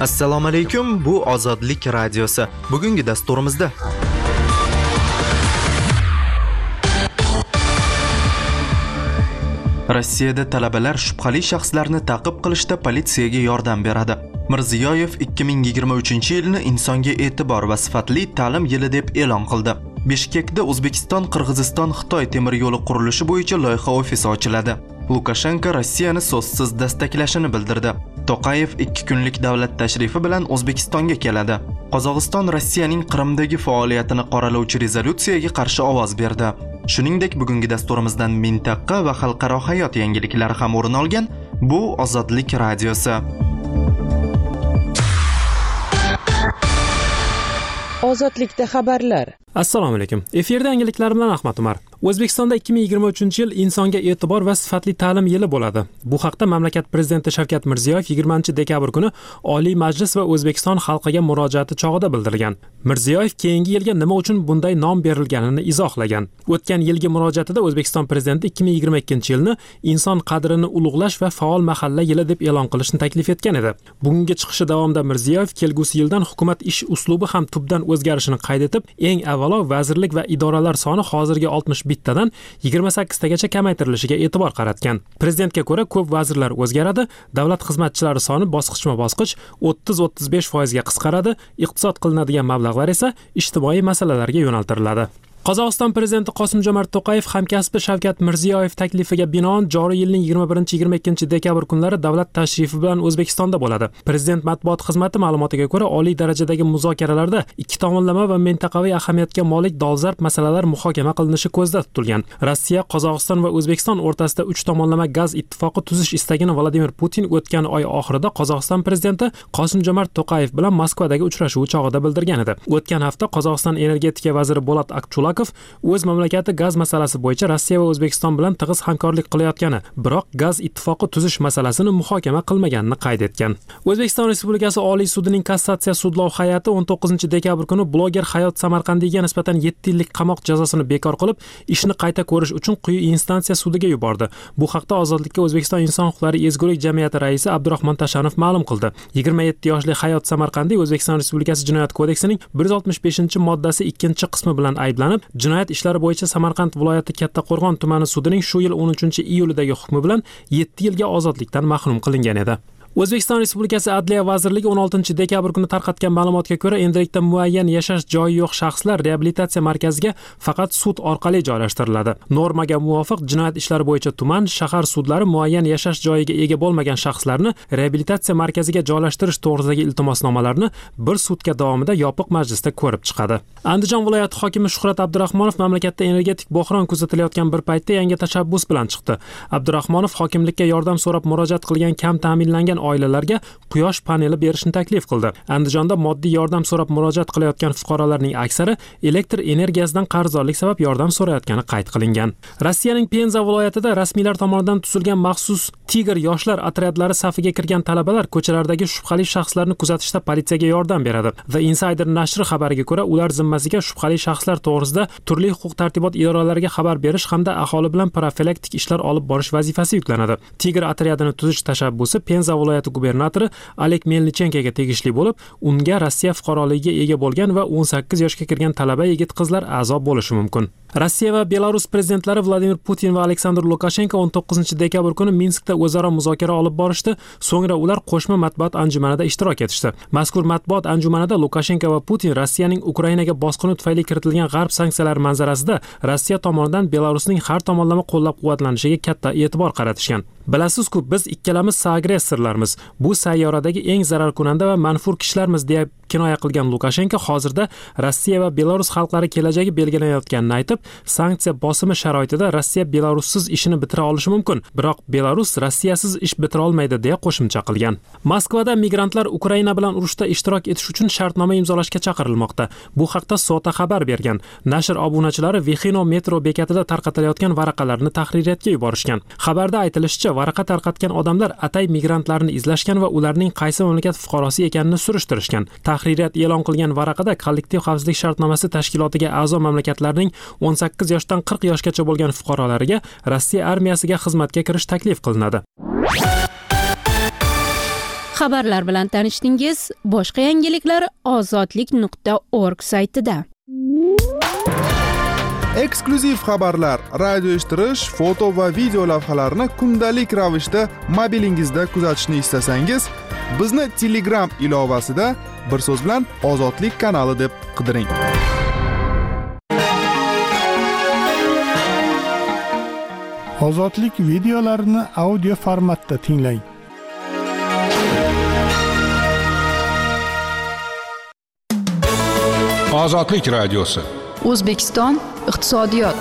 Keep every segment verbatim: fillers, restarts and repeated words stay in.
Assalomu alaykum, bu Ozodlik radiosi. Bugungi dasturimizda Rossiyada talabalar shubhali shaxslarni ta'qib qilishda politsiyaga yordam beradi. Mirziyoyev ikki ming yigirma uchinchi yilni insonga e'tibor va sifatli ta'lim yili deb e'lon qildi. Bishkekda O'zbekiston, Qirg'iziston, Xitoy temir yo'li qurilishi bo'yicha loyiha ofisi ochiladi. Lukashenko Rossiyani so'zsiz dastaklashini bildirdi. To'qayev ikki kunlik davlat tashrifi bilan O'zbekistonga keladi. Qozog'iston Rossiyaning Qrimdagi faoliyatini qoralovchi rezolyutsiyaga qarshi ovoz berdi. Shuningdek, bugungi dasturimizdan mintaqa va xalqaro hayot yangiliklari ham o'rin olgan. Bu Ozodlik radiosi. Ozodlikda xabarlar. Assalomu alaykum. Efirda yangiliklar bilan Ahmad Umar. O'zbekistonda ikki ming yigirma uchinchi yil insonga e'tibor va sifatli ta'lim yili bo'ladi. Bu haqda mamlakat prezidenti Shavkat Mirziyoyev yigirmanchi dekabr kuni Oliy Majlis va O'zbekiston xalqiga murojaati chog'ida bildirgan. Mirziyoyev keyingi yilga nima uchun bunday nom berilganini izohlagan. O'tgan yilgi murojaatida O'zbekiston prezidenti ikki ming yigirma ikkinchi yilni inson qadrini ulug'lash va faol mahalla yili deb e'lon qilishni taklif etgan edi. Bugungi chiqishi davomida Mirziyoyev kelgusi yildan hukumat ish uslubi ham tubdan o'zgarishini qayd etib, eng avvalo vazirlik va idoralar soni hozirgi oltmish bittadan yigirma sakkiztagacha kamaytirilishiga e'tibor qaratgan. Prezidentga ko'ra ko'p vazirlar o'zgaradi, davlat xizmatchilari soni bosqichma-bosqich o'ttiz o'ttiz besh foizga qisqaradi, iqtisod qilinadigan mablag'lar esa ijtimoiy masalalarga yo'naltiriladi. Qozog'iston prezidenti Qosim-Jomart To'qayev hamkasbi Shavkat Mirziyoyev taklifiga binoan joriy yilning yigirma birinchi yigirma ikkinchi dekabr kunlari davlat tashrifi bilan O'zbekistonda bo'ladi. Prezident matbuot xizmati ma'lumotiga ko'ra, oliy darajadagi muzokaralarda ikki tomonlama va mintaqaviy ahamiyatga molik dolzarb masalalar muhokama qilinishi ko'zda tutilgan. Rossiya, Qozog'iston va O'zbekiston o'rtasida uch tomonlama gaz ittifoqi tuzish istagini Vladimir Putin o'tgan oy oxirida Qozog'iston prezidenti Qosim-Jomart To'qayev bilan Moskvadagi uchrashuvi chog'ida bildirgan edi. O'tgan hafta Qozog'iston energetika vaziri Bolat Akchulakov o'z mamlakati gaz masalasi bo'yicha Rossiya va O'zbekiston bilan tig'iz hamkorlik qilayotgani, biroq gaz ittifoqi tuzish masalasini muhokama qilmaganini qayd etgan. O'zbekiston Respublikasi Oliy sudining kassatsiya sudlov hay'ati o'n to'qqizinchi dekabr kuni bloger Hayot Samarqandiyga nisbatan yetti yillik qamoq jazosini bekor qilib, ishni qayta ko'rish uchun quyi instansiya sudiga yubordi. Bu haqda Ozodlikka O'zbekiston inson huquqlari ezgulik jamiyati raisi Abdurahmon Tashanov ma'lum qildi. yigirma yetti yoshli Hayot Samarqandiy O'zbekiston Respublikasi Jinoyat kodeksining bir yuz oltmish beshinchi moddasi ikkinchi qismi bilan ayblanib, jinoyat ishlari bo'yicha Samarqand viloyati Kattaqo'rg'on tumani sudining shu yil o'n uchinchi iyulidagi hukmi bilan yetti yilga ozodlikdan mahrum qilingan edi. O'zbekiston Respublikasi Adliya vazirligi o'n oltinchi dekabr kuni tarqatgan ma'lumotga ko'ra, endilikda muayyan yashash joyi yo'q shaxslar reabilitatsiya markaziga faqat sud orqali joylashtiriladi. Normaga muvofiq jinoyat ishlari bo'yicha tuman, shahar sudlari muayyan yashash joyiga ega bo'lmagan shaxslarni reabilitatsiya markaziga joylashtirish to'g'risidagi iltimosnomalarni bir sutka davomida yopiq majlisda ko'rib chiqadi. Andijon viloyati hokimi Shuhrat Abdurahmonov mamlakatda energetik bo'hron kuzatilayotgan bir paytda yangi tashabbus bilan chiqdi. Abdurahmonov hokimlikka yordam so'rab murojaat qilgan kam ta'minlangan oilalarga quyosh paneli berishni taklif qildi. Andijonda moddiy yordam so'rab murojaat qilayotgan fuqarolarning aksari elektr energiyasidan qarzdorlik sabab yordam so'rayotgani qayd qilingan. Rossiyaning Penza viloyatida rasmiylar tomonidan tuzilgan maxsus Tiger yoshlar otryadlari safiga kirgan talabalar ko'chalardagi shubhali shaxslarni kuzatishda politsiyaga yordam beradi. The Insider nashri xabariga ko'ra, ular zimmasiga shubhali shaxslar to'g'risida turli huquq-tartibot idoralariga xabar berish hamda aholi bilan profilaktik ishlar olib borish vazifasi yuklanadi. Tiger otryadini tuzish tashabbusi Penza viloyati gubernatori Alek Melnichenkoga tegishli bo'lib, unga Rossiya fuqaroligiga ega bo'lgan va o'n sakkiz yoshga kirgan talaba yigit-qizlar a'zo bo'lishi mumkin. Rossiya va Belarus prezidentlari Vladimir Putin va Aleksandr Lukashenko o'n to'qqizinchi dekabr kuni Minskda o'zaro muzokara olib borishdi. So'ngra ular qo'shma matbuot anjumanida ishtirok etishdi. Mazkur matbuot anjumanida Lukashenko va Putin Rossiyaning Ukrainaga bosqini tufayli kiritilgan g'arb sanksiyalari manzarasida Rossiya tomonidan Belarusning har tomonlama qo'llab-quvvatlanishiga katta e'tibor qaratishgan. Bilasizku, biz ikkalamiz agressorlarmiz. Bu sayyoradagi eng zararkunanda va manfur kishilarmiz deya kinoya qilgan Lukashenko hozirda Rossiya va Belarus xalqlari kelajagi belgilanayotganini aytib, sanksiya bosimi sharoitida Rossiya Belarussiz ishini bitira olishi mumkin, biroq Belarus Rossiyasiz ish bitira olmaydi deya qo'shimcha qilgan. Moskvada migrantlar Ukraina bilan urushda ishtirok etish uchun shartnoma imzolashga chaqirilmoqda. Bu haqda Sota xabar bergan. Nashr obunachilari Vixino metro bekatida tarqatilayotgan varaqalarni tahririyatga yuborishgan. Xabarda aytilishicha, varaqa tarqatgan odamlar atay migrantlarni izlashgan va ularning qaysi mamlakat fuqarosi ekanini surishtirishgan. Tahririyat e'lon qilgan varaqada kollektiv xavfsizlik shartnomasi tashkilotiga a'zo mamlakatlarning o'n sakkiz yoshdan qirq yoshgacha bo'lgan fuqarolariga Rossiya armiyasiga xizmatga kirish taklif qilinadi. Xabarlar bilan tanishdingiz. Boshqa yangiliklar ozodlik nuqta org saytida. Eksklyuziv xabarlar, radio eshittirish, foto va video lavhalarni kundalik ravishda mobilingizda kuzatishni istasangiz, bizni Telegram ilovasida bir so'z bilan Ozodlik kanali deb qidiring. Ozodlik videolarini audio formatda tinglang. Ozodlik radiosi. O'zbekiston iqtisodiyot.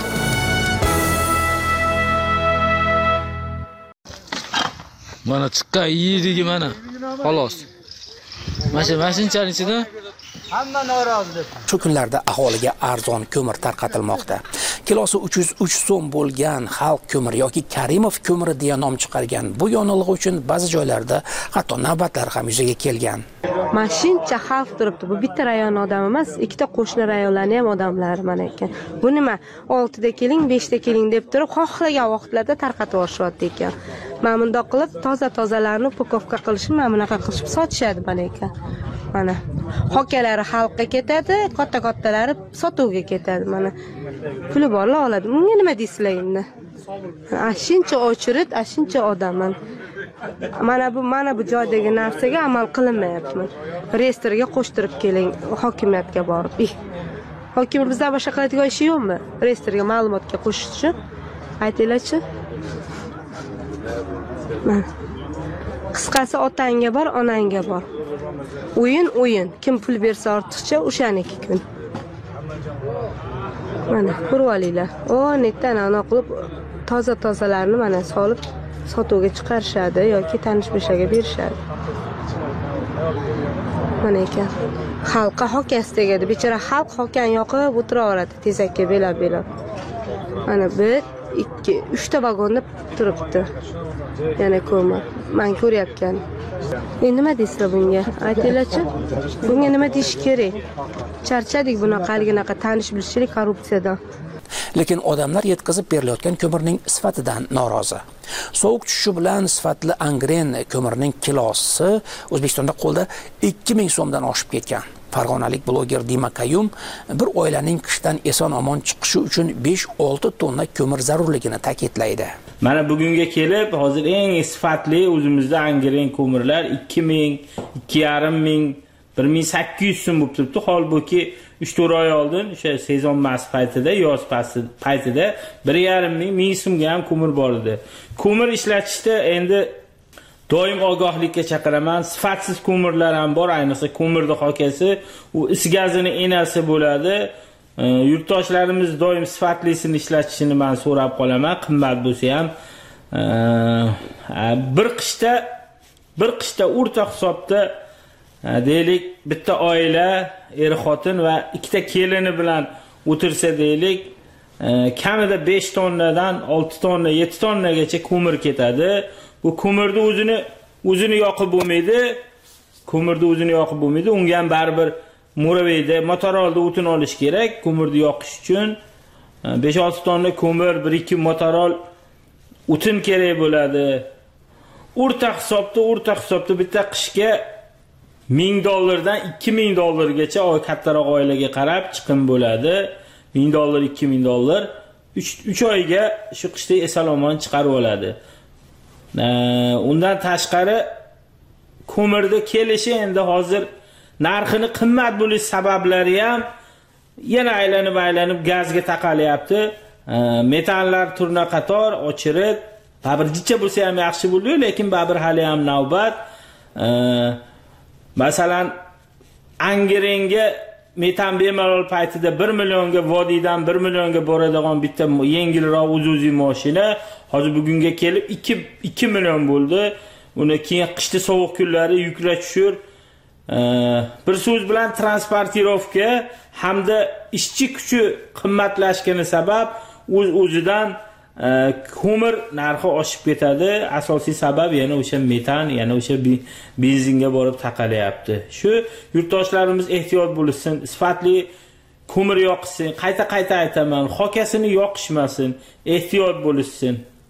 Mana chiqqan yirigi mana. Xolos. Mana mana shunchalik ichida hamma norozi deb. Shu kunlarda aholiga arzon ko'mir tarqatilmoqda. Kilosi uch yuz uch so'm bo'lgan Xalq ko'mir yoki Karimov ko'miri deya nom chiqargan bu yonilg'i uchun ba'zi joylarda hatto navbatlar ham yuzaga kelgan. Mashincha xalq turibdi. Bu bitta rayon odam emas, ikkita qo'shni rayonlarning ham odamlari mana ekan. Bu nima? oltida keling, beshda keling deb turib, xohlagan vaqtlarda tarqatib yuborishyapti ekan. Mana bundoq qilib toza-tozalarni upakovka qilishni mana bunaqa qilib sotishadi mana ekan. Mana hokalari xalqqa ketadi, katta-kattalari sotuvga ketadi mana. Puli borlar oladi. Bunga nima deysizlar endi? Ashincha ochirit, ashincha odamman. Mana bu mana bu joydagi narsaga amal qilinmayapti. Reyestrga qo'shtirib keling, hokimiyatga borib. Hokim bizda boshqa qiladigan ishi yo'qmi? Reyestrga ma'lumotga qo'shishchi? Aytinglarchi. Mana qisqasi otangga bor, onangga bor. O'yin o'yin. Kim pul bersa ortiqcha o'shaniki kun. Mana ko'rib olinglar. O, netdan ana qilib toza-tozalarni mana solib sotuvga chiqarishadi yoki tanish-bilishlarga berishadi. Mana ekan. Xalqqa hokas tegadi. Bechora xalq hokan yoqib o'tiraveradi tezakka belab-belab. Mana bir, ikki, uchta vagonda turibdi. Yana ko'mir. Men ko'ryapman. Endi nima deysizlar bunga? Aytinglarchi. Bunga nima deyish kerak? Charchadik bunaqaliginaqa tanish-bilishlik korrupsiyadan. Lekin odamlar yetkazib berilayotgan ko'mirning sifatidan norozi. Sovuq tushishi bilan sifatli angren ko'mirning kilosi O'zbekistonda qo'lda ikki ming so'mdan oshib ketgan. Farg'onalik bloger Dima Kayum bir oilaning qishdan eson-omon chiqishi uchun besh olti tonna ko'mir zarurligini ta'kidlaydi. Mana bugunga kelib, hozir eng sifatli o'zimizda angren ko'mirlar ikki ming, ikki yarim ming, bir ming sakkiz yuz so'm bo'lib turibdi. Holbuki uch to'rt oy oldin o'sha sezon mas paytida, yoz paytida bir yarim ming, ming so'mga ham ko'mir bor edi. Ko'mir ishlatishda endi doim ogohlikka chaqiraman. Sifatsiz ko'mirlar ham bor, ayniqsa ko'mirning hokasi, u is gazining enasi bo'ladi. Yurtdoshlarimiz doim sifatlisini ishlatishini men so'rab qolaman, qimmat bo'lsa ham. Bir qishda bir qishda o'rta hisobda deylik bitta oila, er xotin va ikkita kelini bilan o'tirsa deylik, kamida besh tonnadan olti tonna, yetti tonnagacha ko'mir ketadi. Bu ko'mirni o'zini o'zini yoqib bo'lmaydi. Ko'mirni o'zini yoqib bo'lmaydi. Unga ham baribir Mo'raveyda motorolda o'tin olish kerak. Ko'mirni yoqish uchun besh olti tonna ko'mir, bir ikki motorol o'tin kerak bo'ladi. O'rta hisobda, o'rta hisobda bitta qishga ming dollardan ikki ming dollargacha oy kattaroq oilaga qarab chiqim bo'ladi. ming dollar, ikki ming dollar uch oyga shu qishda esalomon chiqarib oladi. Undan tashqari ko'mirda kelishi endi hozir narxini qimmat bo'lish sabablari ham yana aylanib aylanib gazga taqalyapti. Metallar turna qator o'chirib, baribir jicha bo'lsa ham yaxshi bo'ladi, lekin baribir hali ham navbat. Masalan, angrenga metan bemalol paytida bir millionga vodiydan bir millionga boradigan bitta yengilroq o'z-o'zi mashina hozir bugunga kelib ikki million bo'ldi. Uni keyin qishda sovuq kunlari yuklar tushur. Bir so'z bilan transportirovka hamda ishchi kuchi qimmatlashgani sabab o'z-o'zidan ko'mir narxi oshib ketadi. Asosiy sabab yana o'sha metan, yana o'sha benzinga borib taqalyapti. Shu yurtdoshlarimiz ehtiyot bo'lsin, sifatli ko'mir yoqsin. Qayta-qayta aytaman, hokasini yoqishmasin, ehtiyot bo'lsin.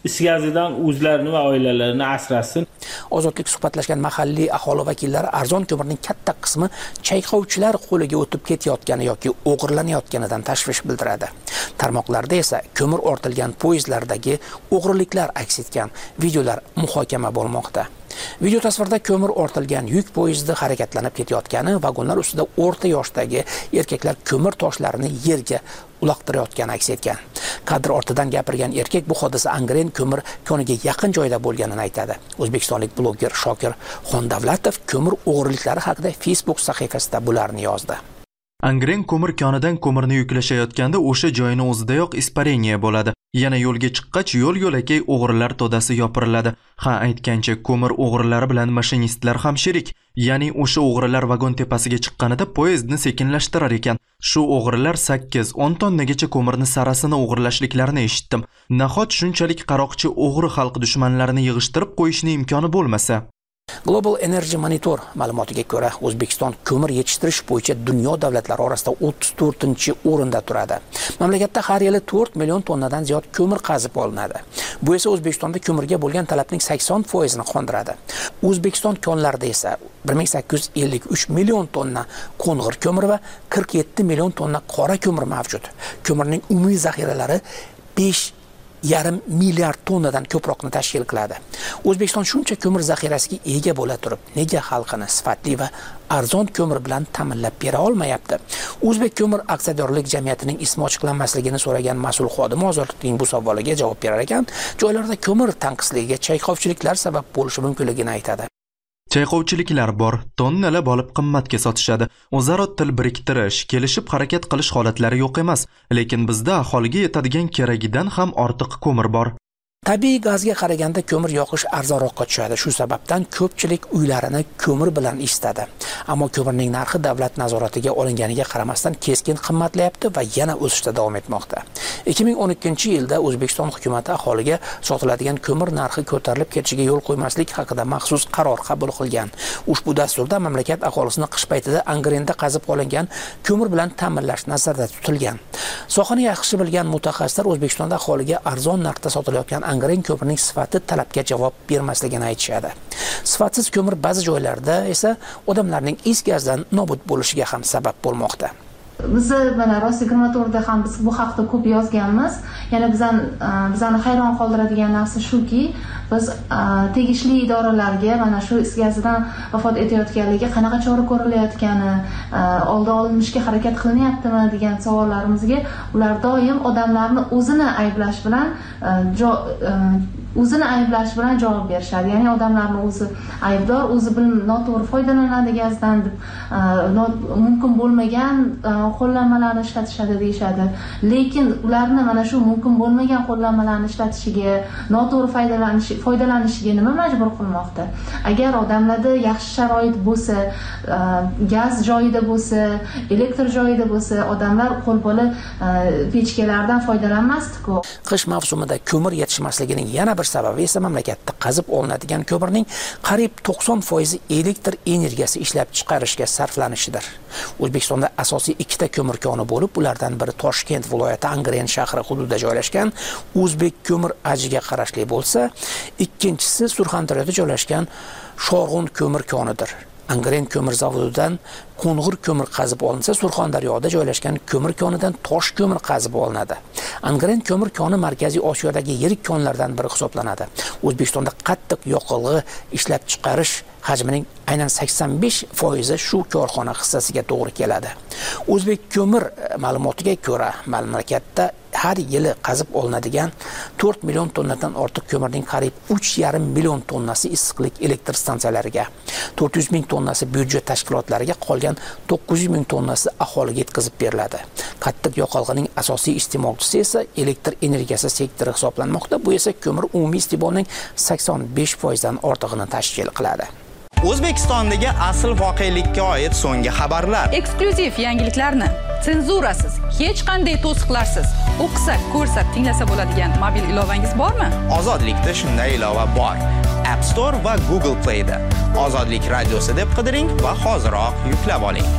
is gazidan o'zlarini va oilalarini asrasin. Ozodlik suhbatlashgan mahalliy aholi vakillari arzon ko'mirning katta qismi chayqovchilar qo'liga o'tib ketayotgani yoki o'g'irlanayotganidan tashvish bildiradi. Tarmoqlarda esa ko'mir ortilgan poyezdlardagi o'g'riliklar aks etgan videolar muhokama bo'lmoqda. Video tasvirda ko'mir ortilgan yuk poyezdi harakatlanib ketayotgani, vagonlar ustida o'rta yoshdagi erkaklar ko'mir toshlarini yerga uloqtirayotgani aks etgan. Kadr ortidan gapirgan erkak bu hodisa Angren ko'mir koniga yaqin joyda bo'lganini aytadi. O'zbekistonlik bloger Shokir Xondavlatov ko'mir o'g'riliklari haqida Facebook sahifasida bularni yozdi. Angren ko'mir konidan ko'mirni yuklashayotganda o'sha joyning o'zidayoq ispareniya bo'ladi. Yana yo'lga chiqqach yo'l-yo'lakay o'g'rilar to'dasi yopiriladi. Ha, aytgancha ko'mir o'g'rilari bilan mashinistlar ham sherik. Ya'ni o'sha o'g'rilar vagon tepasiga chiqqanida poyezdni sekinlashtirar ekan. Shu o'g'rilar sakkiz o'n tonnagacha ko'mirni sarasini o'g'irlashliklarini eshitdim. Nahot shunchalik qaroqchi o'g'ri xalq dushmanlarini yig'ishtirib qo'yishning imkoni bo'lmasa? Global Energy Monitor ma'lumotiga ko'ra, O'zbekiston ko'mir yetishtirish bo'yicha dunyo davlatlari orasida o'ttiz to'rtinchi o'rinda turadi. Mamlakatda har yili to'rt million tonnadan ziyod ko'mir qazib olinadi. Bu esa O'zbekistonda ko'mirga bo'lgan talabning sakson foizini qondiradi. O'zbekiston konlarida esa bir ming sakkiz yuz ellik uch million tonna qo'ng'ir ko'mir va qirq yetti million tonna qora ko'mir mavjud. Ko'mirning umumiy zaxiralari besh yarim milliard tonnadan ko'proqni tashkil qiladi. O'zbekiston shuncha ko'mir zaxirasiga ega bo'la turib, nega xalqini sifatli va arzon ko'mir bilan ta'minlab bera olmayapti? O'zbek ko'mir aksiyadorlik jamiyatining ismi ochiqlanmasligini so'ragan mas'ul xodim ozodlikning bu savoliga javob berar ekan, joylarda ko'mir tanqisligiga chayqovchiliklar sabab bo'lishi mumkinligini aytadi. Chayqovchiliklar bor, tonnalab olib qimmatga sotishadi. O'zaro til biriktirish, kelishib harakat qilish holatlari yo'q emas, lekin bizda aholiga yetadigan keragidan ham ortiq ko'mir bor. Tabiiy gazga qaraganda ko'mir yoqish arzonroqqa tushadi. Shu sababdan ko'pchilik uylarini ko'mir bilan isitadi. Ammo ko'mirning narxi davlat nazoratiga olinganiga qaramasdan keskin qimmatlayapti va yana o'sishda davom etmoqda. ikki ming o'n ikkinchi yilda O'zbekiston hukumatı aholiga sotiladigan ko'mir narxi ko'tarilib ketishiga yo'l qo'ymaslik haqida maxsus qaror qabul qilgan. Ushbu dasturda mamlakat aholisini qish paytida Angrenda qazib olingan ko'mir bilan ta'minlash nazarda tutilgan. Sohani yaxshi bilgan mutaxassislar O'zbekistonda aholiga arzon narxda sotilayotgan Angren ko'mirning sifati talabga javob bermasligini aytishadi. Sifatsiz ko'mir ba'zi joylarda esa odamlarning is gazdan nobud bo'lishiga ham sabab bo'lmoqda. Biz mana Rossiya yigirma to'rtda ham biz bu haqda ko'p yozganmiz. Yana bizani bizani hayron qoldiradigan narsa shuki, biz tegishli idoralarga mana shu is gazidan vafot etayotganlarga qanaqa chora ko'rilayotgani, oldi olinishga harakat qilinyaptimi degan savollarimizga ular doim odamlarni o'zini ayblash bilan o'zini ayblash bilan javob berishadi. Ya'ni odamlarni o'zi aybdor, o'zi bilim noto'g'ri foydalanadi gazdan deb mumkin bo'lmagan qo'llanmalarni ishlatishadi deyishadi. Lekin ularni mana shu mumkin bo'lmagan qo'llanmalarni ishlatishiga, noto'g'ri foydalanish foydalanishiga nima majbur qilmoqda? Agar odamlarda yaxshi sharoit bo'lsa, gaz joyida bo'lsa, elektr joyida bo'lsa, odamlar qo'lbola pechkalardan foydalanmasdi-ku. Qish mavsumida ko'mir yetishmasligining yana bir sababi esa mamlakatda qazib olinadigan ko'mirning qariyb to'qson foizi elektr energiyasi ishlab chiqarishga sarflanishidir. O'zbekistonda asosiy ikkita ko'mir koni bo'lib, ulardan biri Toshkent viloyati Angren shahri hududida joylashgan O'zbek ko'mir ajiga qarashli bo'lsa, ikkinchisi Surxondaryoda joylashgan Shorg'un ko'mir konidir. Angren ko'mir zavodidan qo'ng'ir ko'mir qazib olinsa, Surxondaryoda joylashgan ko'mir konidan tosh ko'mir qazib olinadi. Angren ko'mir koni Markaziy Osiyodagi yirik konlardan biri hisoblanadi. O'zbekistonda qattiq yoqilg'i ishlab chiqarish hajmining aynan sakson besh foizi shu korxona hissasiga to'g'ri keladi. O'zbek ko'mir ma'lumotiga ko'ra, mamlakatda har yili qazib olinadigan to'rt million tonnadan ortiq ko'mirning qariyb uch yarim million tonnasi issiqlik elektr stansiyalariga, to'rt yuz ming tonnasi byudjet tashkilotlariga, qolgan to'qqiz yuz ming tonnasi aholiga yetkazib beriladi. Qattiq yoqilg'ining asosiy iste'molchisi esa elektr energiyasi sektori hisoblanmoqda. Bu esa ko'mir umumiy iste'molining sakson besh foizdan ortig'ini tashkil qiladi. O'zbekistondagi asl voqelikka oid so'nggi xabarlar, eksklyuziv yangiliklarni senzurasiz, hech qanday to'siqlarsiz o'qisa, ko'rsa, tinglasa bo'ladigan mobil ilovangiz bormi? Ozodlikda shunday ilova bor. App Store va Google Play da Ozodlik radiosi deb qidiring va hoziroq yuklab oling.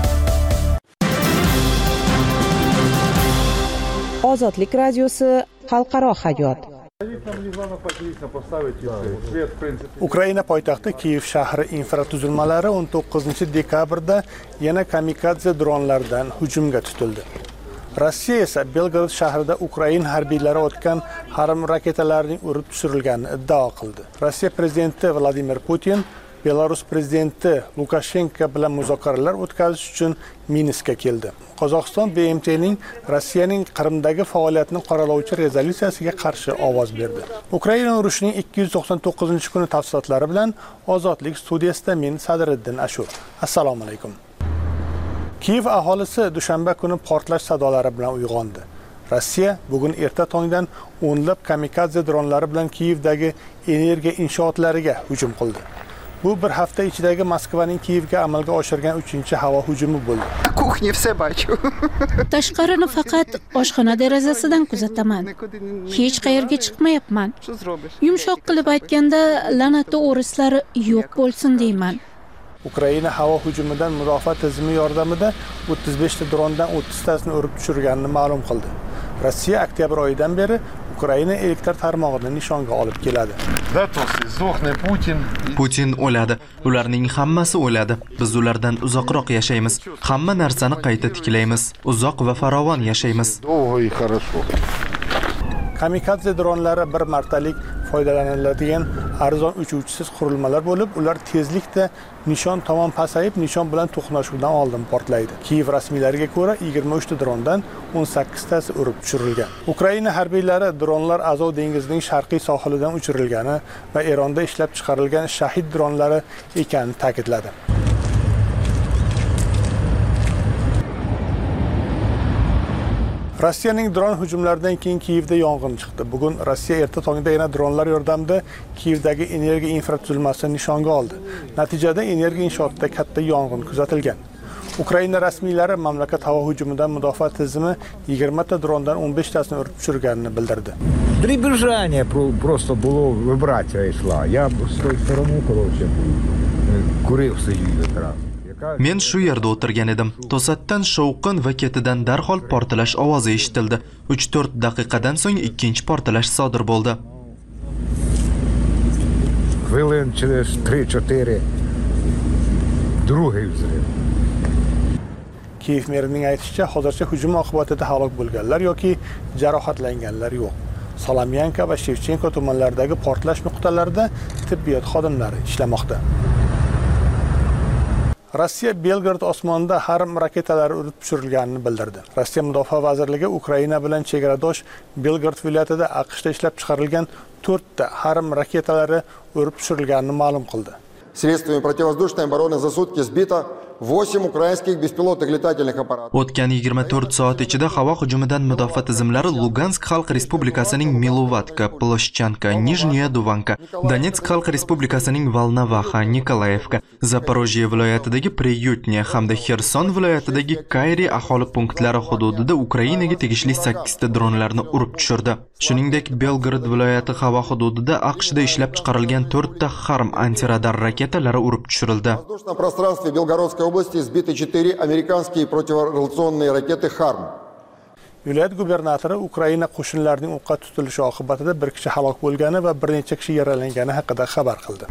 Ozodlik radiosi xalqaro hayot. Ukraina poytaxti Kiyev shahri infratuzilmalari o'n to'qqizinchi dekabrda yana kamikadze dronlardan hujumga tutildi. Rossiya esa Belgrad shahrida Ukraina harbiylari otgan harm raketalarning urib tushirilganini iddao qildi. Rossiya prezidenti Vladimir Putin Belarus prezidenti Lukashenko bilan muzokaralar o'tkazish uchun Minskka keldi. Qozog'iston B M T'ning Rossiyaning Qrimdagi faoliyatini qoralovchi rezolyutsiyasiga qarshi ovoz berdi. Ukraina urushining ikki yuz to'qson to'qqizinchi kuni tafsilotlari bilan Ozodlik studiyasida men Sadriddin Ashur. Assalomu alaykum. Kiyev aholisi dushanba kuni portlash sadolari bilan uyg'ondi. Rossiya bugun erta tongdan o'nlab kamikadze dronlari bilan Kiyevdagi energiya inshootlariga hujum qildi. Bu bir hafta ichidagi Moskvaning Kiyevga amalga oshirgan uchinchi havo hujumi bo'ldi. Kuxnya все бачу. Tashqarini faqat oshxona derazasidan kuzataman. Hech qayerga chiqmayapman. Yumshoq qilib aytganda, la'natli o'rislar yo'q bo'lsin deyman. Ukraina havo hujumidan mudofaa tizimi yordamida o'ttiz besh ta drondan o'ttiz tasini urib tushirganini ma'lum qildi. Rossiya oktyabr oyidan beri Ukraina elektr tarmog'ini nishonga olib keladi. Putin o'ladi. Ularning hammasi o'ladi. Biz ulardan uzoqroq yashaymiz. Hamma narsani qayta tiklaymiz. Uzoq va farovon yashaymiz. Kamikadze dronlari bir martalik foydalaniladigan arzon uchuvchisiz qurilmalar bo'lib, ular tezlikda nishon tomon pasayib, nishon bilan to'qnashuvdan oldin portlaydi. Kiyev rasmiylariga ko'ra, yigirma uch ta drondan o'n sakkiz tasi urib tushirilgan. Ukraina harbiylari dronlar Azov dengizining sharqiy sohilidan uchirilgani va Eronda ishlab chiqarilgan Shahid dronlari ekanini ta'kidladi. Rossiyaning dron hujumlaridan keyin Kiyevda yong'in chiqdi. Bugun Rossiya erta tongda yana dronlar yordamida Kiyevdagi energiya infratuzilmasini nishonga oldi. Natijada energiya inshootida katta yong'in kuzatilgan. Ukraina rasmiylari mamlakat havo hujumidan mudofaa tizimi yigirma ta drondan o'n besh tasini urib tushirganini bildirdi. Дребезжание просто было, вибрация шла. Я с той стороны, короче, курил сидел как раз. Men shu yerda o'tirgan edim. To'satdan shovqin va ketidan darhol portlash ovozi eshitildi. uch to'rt daqiqadan so'ng ikkinchi portlash sodir bo'ldi. Хвилин через три-четыре другой взрыв. Kiyev merining aytishicha, hozircha hujum oqibatida halok bo'lganlar yoki jarohatlanganlar yo'q. Salomyanka va Shevchenko tumanlaridagi portlash nuqtalarida tibbiyot xodimlari ishlamoqda. Rossiya Belgrad osmonida harm raketalari urib tushirilganini bildirdi. Rossiya Mudofaa vazirligi Ukraina bilan chegaradosh Belgrad viloyatida AQShda ishlab chiqarilgan to'rt ta harm raketalari urib tushirilganini ma'lum qildi. Средствами противовоздушной обороны за сутки сбито восемь украинских беспилотных летательных аппаратов. O'tgan yigirma to'rt soat ichida havo hujumidan mudofaa tizimlari Lugansk Xalq Respublikasining Milovatka, Ploshchanka, Nijniya Duvanka, Donetsk Xalq Respublikasining Volnovakha, Nikolayevka, Zaporojye viloyatidagi Priyutnya hamda Xerson viloyatidagi Kayri aholi punktlari hududida Ukrainaga tegishli sakkiz ta dronlarni urib tushirdi. Shuningdek, Belgrad viloyati havo hududida AQShda ishlab chiqarilgan to'rt ta harm antiradar raketalari urib tushirildi. В воздушном пространстве Белгородской области сбиты четыре американские противорадиационные ракеты «Харм». Viloyat gubernatori Ukraina qo'shinlarining o'qqa tutilishi oqibatida bir kishi halok bo'lgani va bir necha kishi yaralangani haqida xabar qildi.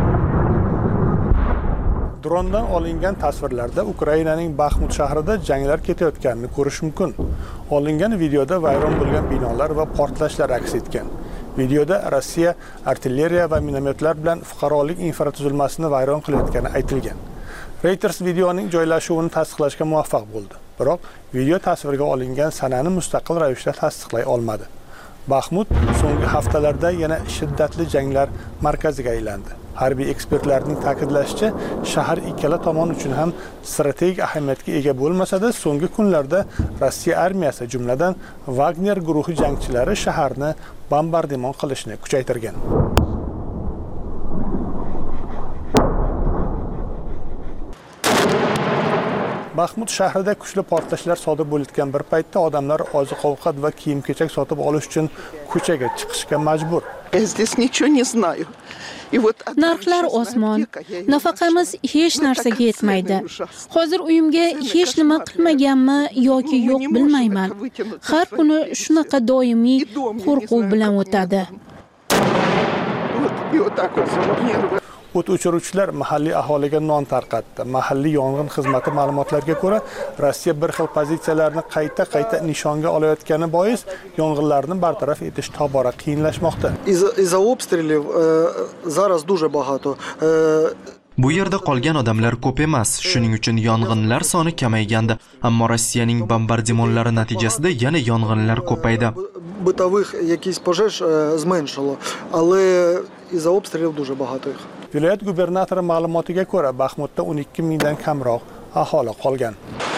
Drondan olingan tasvirlarda Ukrainaning Baxmut shahrida janglar ketayotganini ko'rish mumkin. Olingan videoda vayron bo'lgan binolar va portlashlar aks etgan. Videoda Rossiya artilleriya va minometlar bilan fuqarolik infratuzilmasini vayron qilayotgani aytilgan. Reuters videoning joylashuvini tasdiqlashga muvaffaq bo'ldi. Biroq video tasvirga olingan sanani mustaqil ravishda tasdiqlay olmadi. Baxmut so'nggi haftalarda yana shiddatli janglar markaziga aylandi. Harbiy ekspertlarning ta'kidlashicha, shahar ikkala tomon uchun ham strategik ahamiyatga ega bo'lmasa-da, so'nggi kunlarda Rossiya armiyasi, jumladan Wagner guruhi jangchilari shaharni bombardimon qilishni kuchaytirgan. Baxmut shahrida kuchli portlashlar sodir bo'layotgan bir paytda odamlar oziq-ovqat va kiyim-kechak sotib olish uchun ko'chaga chiqishga majbur. Я здесь ничего не знаю. Narxlar osmon, nafaqamiz hech narsaga yetmaydi. Hozir uyimga hech nima qilmaganmi yoki yo'q bilmayman. Har kuni shunaqa doimiy qo'rquv bilan o'tadi. O't o'chiruvchilar mahalliy aholiga non tarqatdi. Mahalliy yong'in xizmati ma'lumotlariga ko'ra, Rossiya bir xil pozitsiyalarni qayta-qayta nishonga olayotgani bois yong'inlarni bartaraf etish tobora qiyinlashmoqda. Из-за обстрелов зараз дуже багато. Bu yerda qolgan odamlar ko'p emas, shuning uchun yong'inlar soni kamaygandi, ammo Rossiyaning bombardimonlari natijasida yana yong'inlar ko'paydi. Бытових якісь пожеж зменшило, але из-за обстрелів дуже багато їх. Viloyat gubernatori ma'lumotiga ko'ra, Baxmutda o'n ikki mingdan kamroq aholi qolgan.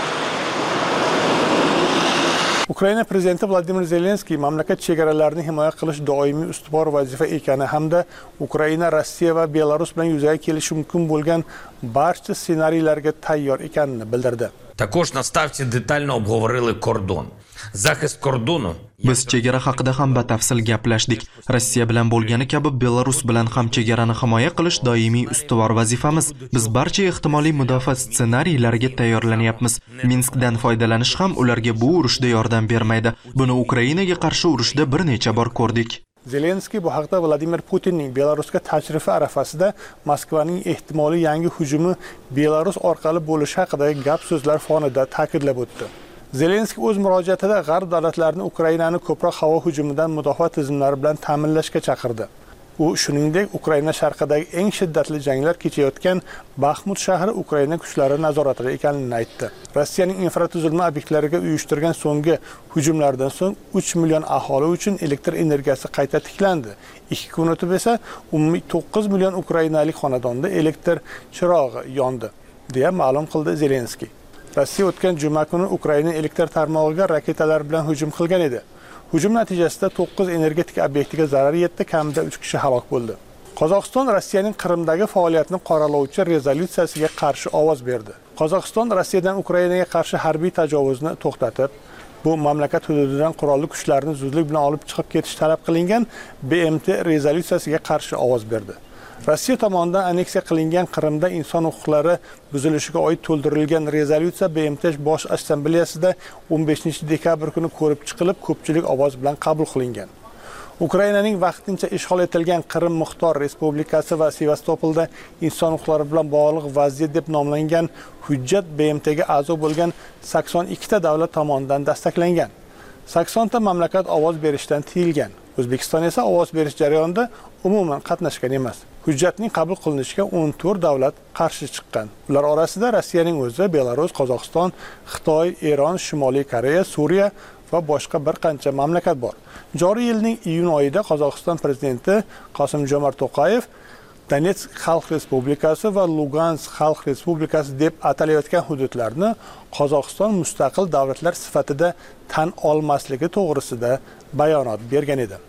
Ukraina prezidenti Vladimir Zelenskiy mamlakat chegaralarini himoya qilish doimiy ustuvor vazifa ekani hamda Ukraina, Rossiya va Belarus bilan yuzaga kelishi mumkin bo'lgan barcha ssenariylarga tayyor ekanini bildirdi. Також на ставці детально обговорили кордон. Захист кордону. Biz chegara haqida ham batafsil gaplashdik. Rossiya bilan bo'lgani kabi Belarus bilan ham chegarani himoya qilish doimiy ustuvor vazifamiz. Biz barcha ehtimoliy mudofaa ssenariylariga tayyorlanyapmiz. Minskdan foydalanish ham ularga bu urushda yordam bermaydi. Buni Ukrainaga qarshi urushda bir necha bor ko'rdik. Zelenskiy bu haqda Vladimir Putinning Belarusga tashrifi arafasida Moskvaning ehtimoliy yangi hujumi Belarus orqali bo'lishi haqidagi gap so'zlar fonida ta'kidlab o'tdi. Zelenskiy o'z murojaatida G'arb davlatlarini Ukrainani ko'proq havo hujumidan mudofaa tizimlari bilan ta'minlashga chaqirdi. U shuningdek Ukraina sharqidagi eng shiddatli janglar kechayotgan Baxmut shahri Ukraina kuchlari nazoratida ekanini aytdi. Rossiyaning infratuzilma obyektlariga uyushtirgan so'nggi hujumlardan so'ng uch million aholi uchun elektr energiyasi qayta tiklandi. ikki kun o'tib esa umumiy to'qqiz million ukrainalik xonadonda elektr chirog'i yondi, deya ma'lum qildi Zelenskiy. Rossiya o'tgan juma kuni Ukraina elektr tarmog'iga raketalar bilan hujum qilgan edi. Hujum natijasida to'qqiz energetik obyektiga zarar yetdi, kamida uch kishi halok bo'ldi. Qozog'iston Rossiyaning Qrimdagi faoliyatini qoralovchi rezolyutsiyasiga qarshi ovoz berdi. Qozog'iston Rossiyadan Ukrainaga qarshi harbiy tajovuzni to'xtatib, bu mamlakat hududidan qurolli kuchlarni zudlik bilan olib chiqib ketish talab qilingan B M T rezolyutsiyasiga qarshi ovoz berdi. Rossiya tomonidan aneksiya qilingan Qrimda inson huquqlari buzilishiga oid to'ldirilgan rezolyutsiya B M T Bosh Assambleyasida o'n beshinchi dekabr kuni ko'rib chiqilib, ko'pchilik ovoz bilan qabul qilingan. Ukrainaning vaqtincha ishg'ol etilgan Qrim Muxtor Respublikasi va Sevastopolda inson huquqlari bilan bog'liq vaziyat deb nomlangan hujjat B M T ga a'zo bo'lgan sakson ikkita davlat tomonidan dastaklangan. sakson ta mamlakat ovoz berishdan tiyilgan. O'zbekiston esa ovoz berish jarayonida umuman qatnashgan emas. Hujjatning qabul qilinishiga o'n to'rt davlat qarshi chiqqan. Ular orasida Rossiyaning o'zi, Belarus, Qozog'iston, Xitoy, Eron, Shimoliy Koreya, Suriya va boshqa bir qancha mamlakat bor. Joriy yilning iyun oyida Qozog'iston prezidenti Qosim-Jomart To'qayev Donetsk Xalq Respublikasi va Lugansk Xalq Respublikasi deb atalayotgan hududlarni Qozog'iston mustaqil davlatlar sifatida tan olmasligi to'g'risida bayonot bergan edi.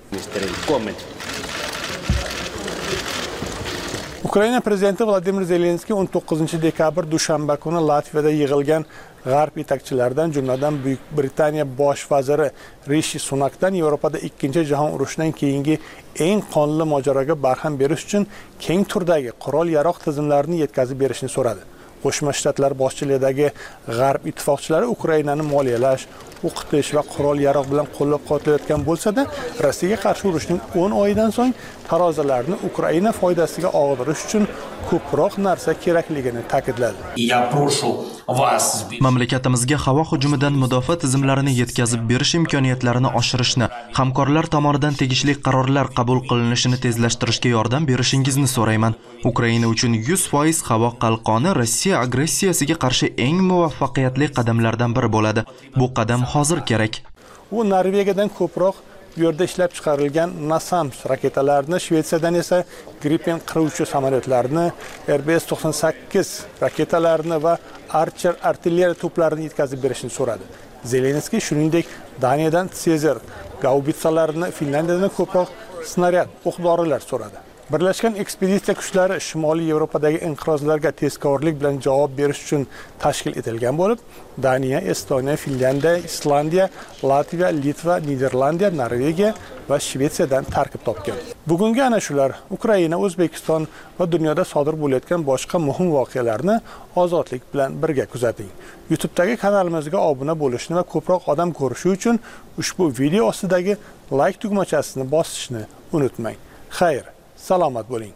Ukraina prezidenti Vladimir Zelenskiy o'n to'qqizinchi dekabr dushanba kuni Latviyada yig'ilgan G'arb yetakchilaridan, jumladan Buyuk Britaniya bosh vaziri Rishi Sunakdan Yevropada ikkinchi jahon urushidan keyingi eng qonli mojaroga barham berish uchun keng turdagi qurol-yarog' tizimlarini yetkazib berishni so'radi. Qo'shma Shtatlar boshchiligidagi G'arb ittifoqchilari Ukrainani moliyalash, o'qitish va qurol-yarog' bilan qo'llab-quvvatlayotgan bo'lsa-da, Rossiyaga qarshi urushning o'n oyidan so'ng tarozilarni Ukraina foydasiga og'dirish uchun ko'proq narsa kerakligini ta'kidladi. Mamlakatimizga havo hujumidan mudofaa tizimlarini yetkazib berish imkoniyatlarini oshirishni, hamkorlar tomonidan tegishli qarorlar qabul qilinishini tezlashtirishga yordam berishingizni so'rayman. Ukraina uchun yuz foiz havo qalqoni Rossiya agressiyasiga qarshi eng muvaffaqiyatli qadamlardan biri bo'ladi. Bu qadam hozir kerak. U Norvegiyadan ko'proq bu yerda ishlab chiqarilgan NASAMS raketalarni, Shvetsiyadan esa Gripen qiruvchi samolyotlarni, R B S to'qson sakkiz raketalarini va Archer artilleriya to'plarini yetkazib berishni so'radi. Zelenskiy shuningdek Daniyadan Caesar gaubitsalarini, Finlandiyadan ko'proq snaryad, o'q-dorilar so'radi. Birlashgan ekspeditsiya kuchlari Shimoliy Yevropadagi inqirozlarga tezkorlik bilan javob berish uchun tashkil etilgan bo'lib, Daniya, Estoniya, Finlandiya, Islandiya, Latviya, Litva, Niderlandiya, Norvegiya va Shvetsiyadan tarkib topgan. Bugungi ana shular Ukraina, O'zbekiston va dunyoda sodir bo'layotgan boshqa muhim voqealarni ozodlik bilan birga kuzating. YouTube'dagi kanalimizga obuna bo'lishni va ko'proq odam ko'rishi uchun ushbu video ostidagi like tugmachasini bosishni unutmang. Xayr, salomat bo'ling.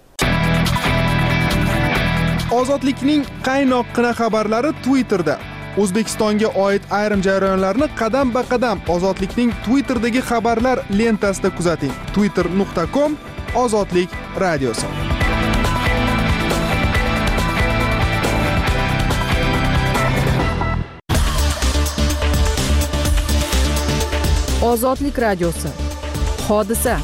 Ozodlikning qaynoqqina xabarlari Twitterda. O'zbekistonga oid ayrim jarayonlarni qadam-ba-qadam Ozodlikning Twitter'dagi xabarlar lentasida kuzating. twitter nuqta com Ozodlik radiosi. Ozodlik radiosi. Hodisa.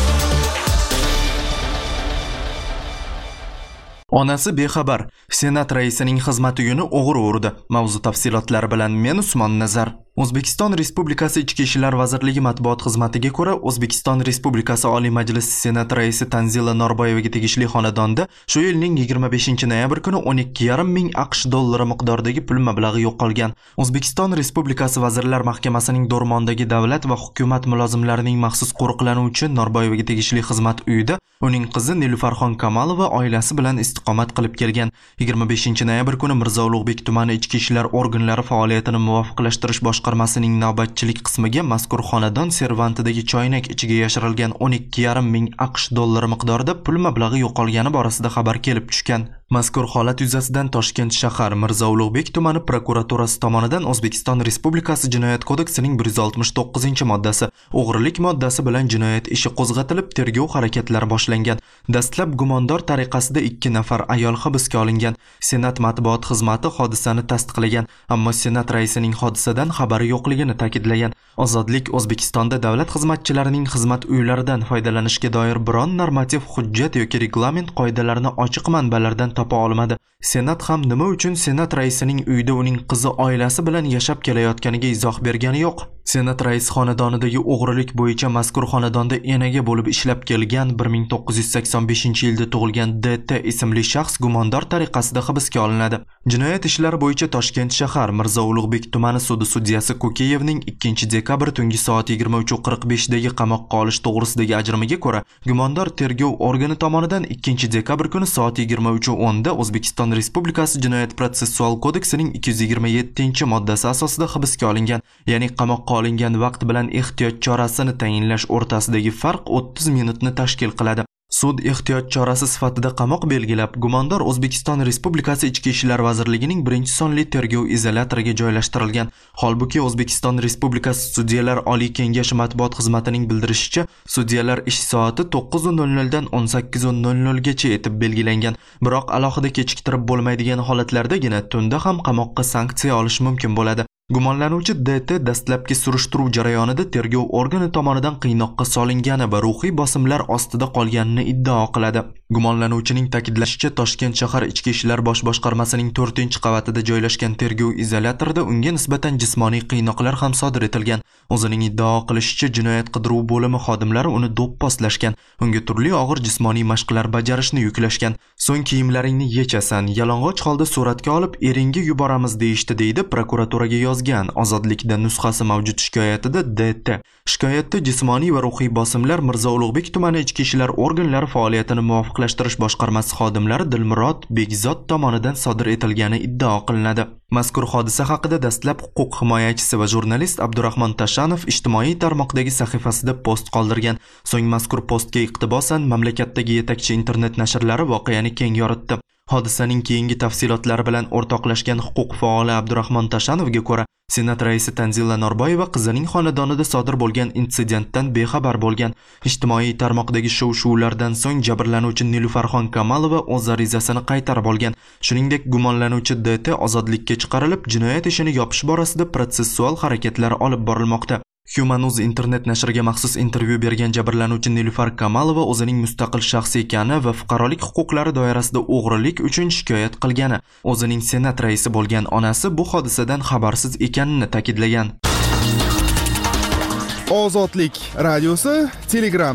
Onasi bexabar. Senat raisining xizmat uyini o'g'ri urdi. Mavzu tafsilotlari bilan men Usmon Nazar. O'zbekiston Respublikasi Ichki ishlar vazirligi matbuot xizmatiga ko'ra, O'zbekiston Respublikasi Oliy Majlisi Senat raisi Tanzila Norboyevaga tegishli xonadonda shu yilning yigirma beshinchi noyabr kuni o'n ikki yarim ming AQSh dollari miqdoridagi pul mablag'i yo'qolgan. O'zbekiston Respublikasi Vazirlar Mahkamasining Do'rmondagi davlat va hukumat mulozimlarining maxsus qo'riqlanuvchi Norboyevaga tegishli xizmat uyida uning qizi Nilufarxon Kamalova oilasi bilan istiqomat qilib kelgan. yigirma beshinchi noyabr kuni Mirzo Ulug'bek tumani ichki ishlar organlari faoliyatini muvofiqlashtirish boshqarmasining navbatchilik qismiga mazkur xonadon servantidagi choynak ichiga yashirilgan o'n ikki yarim ming AQSh dollari miqdorida pul mablag'i yo'qolgani borasida xabar kelib tushgan. Mazkur holat yuzasidan Toshkent shahar Mirzo Ulug'bek tumani prokuraturasi tomonidan O'zbekiston Respublikasi Jinoyat kodeksining bir yuz oltmish to'qqizinchi moddasi, o'g'rilik moddasi bilan jinoyat ishi qo'zg'atilib, tergov harakatlari boshlangan. Dastlab gumondor tariqasida ikki nafar ayol hibsga olingan. Senat matbuot xizmati hodisani tasdiqlagan, ammo Senat raisining hodisadan xabari yo'qligini ta'kidlagan. Ozodlik O'zbekistonda davlat xizmatchilarining xizmat uylaridan foydalanishga doir biron normativ hujjat yoki reglament qoidalarini ochiq manbalardan topa olmadi. Senat ham nima uchun Senat raisining uyida uning qizi oilasi bilan yashab kelayotganiga izoh bergani yo'q. Senat rais xonadonidagi o'g'rilik bo'yicha mazkur xonadonda enaga bo'lib ishlab kelgan bir ming to'qqiz yuz sakson beshinchi yilda tug'ilgan D T ismli shaxs gumondor tariqasida hibsga olinadi. Jinoyat ishlari bo'yicha Toshkent shahar Mirzo Ulug'bek tumani sudi sudyasi Kokeyevning ikkinchi dekabr tungi soat yigirma uch qirq besh dagi qamoqqa olish to'g'risidagi ajrimiga ko'ra, gumondor tergov organi tomonidan ikkinchi dekabr kuni soat yigirma uch o'nda O'zbekiston Respublikasi Jinoyat protsessual kodeksining ikki yuz yigirma yettinchi moddasi asosida hibsga olingan, ya'ni qamoqqa olingan vaqt bilan ehtiyot chorasini tayinlash o'rtasidagi farq o'ttiz minutni tashkil qiladi. Sud ehtiyot chorasi sifatida qamoq belgilab, gumondor O'zbekiston Respublikasi Ichki ishlar vazirligining birinchi sonli tergov izolyatoriga joylashtirilgan. Holbuki O'zbekiston Respublikasi Sudyalar Oliy Kengashi matbuot xizmatining bildirishicha, sudyalar ish soati to'qqiz nol nol dan o'n sakkiz nol nol gacha etib belgilangan. Biroq alohida kechiktirib bo'lmaydigan holatlardagina tunda ham qamoqqa sanksiya olish mumkin bo'ladi. Gumonlanuvchi D T dastlabki surishtiruv jarayonida tergov organi tomonidan qiynoqqa solingani va ruhiy bosimlar ostida qolganini iddao qiladi. Gumonlanuvchining ta'kidlashicha, Toshkent shahar Ichki ishlar bosh boshqarmasining to'rtinchi qavatida joylashgan tergov izolyatorida unga nisbatan jismoniy qiynoqlar ham sodir etilgan. O'zining iddao qilishicha, jinoyat qidiruv bo'limi xodimlari uni do'pposlashgan, unga turli og'ir jismoniy mashqlar bajarishni yuklashgan. So'ng kiyimlaringni yechasan, yalang'och holda suratga olib eringga yuboramiz deyishdi, deydi prokuraturaga yozgan Ozodlikda nusxasi mavjud shikoyatida D T. Shikoyatda jismoniy va ruhiy bosimlar Mirzo Ulug'bek tumani ichki ishlar organlari faoliyatini muvofiqlashtirish boshqarmasi xodimlari Dilmurod Begzod tomonidan sodir etilgani iddao qilinadi. Mazkur hodisa haqida dastlab huquq himoyachisi va jurnalist Abdurahmon Tashanov ijtimoiy tarmoqdagi sahifasida post qoldirgan. So'ng mazkur postga iqtibosan mamlakatdagi yetakchi internet nashrlari voqeani keng yoritdi. Hodisaning keyingi tafsilotlari bilan o'rtoqlashgan huquq faoli Abdurahmon Tashanovga ko'ra, Senat raisi Tanzila Norboyeva qizining xonadonida sodir bo'lgan insidentdan bexabar bo'lgan. Ijtimoiy tarmoqdagi shov-shuvlardan so'ng jabrlanuvchi Nilufarxon Kamalova o'z arizasini qaytarib olgan. Shuningdek, gumonlanuvchi D T ozodlikka chiqarilib, jinoyat ishini yopish borasida protsessual harakatlar olib borilmoqda. Human News internet nashriga maxsus intervyu bergan jabrlanuvchi Nilufar Kamalova o'zining mustaqil shaxs ekani va fuqarolik huquqlari doirasida o'g'rilik uchun shikoyat qilgani, o'zining Senat raisi bo'lgan onasi bu hodisadan xabarsiz ekanini ta'kidlagan. Ozodlik radiosi Telegramda.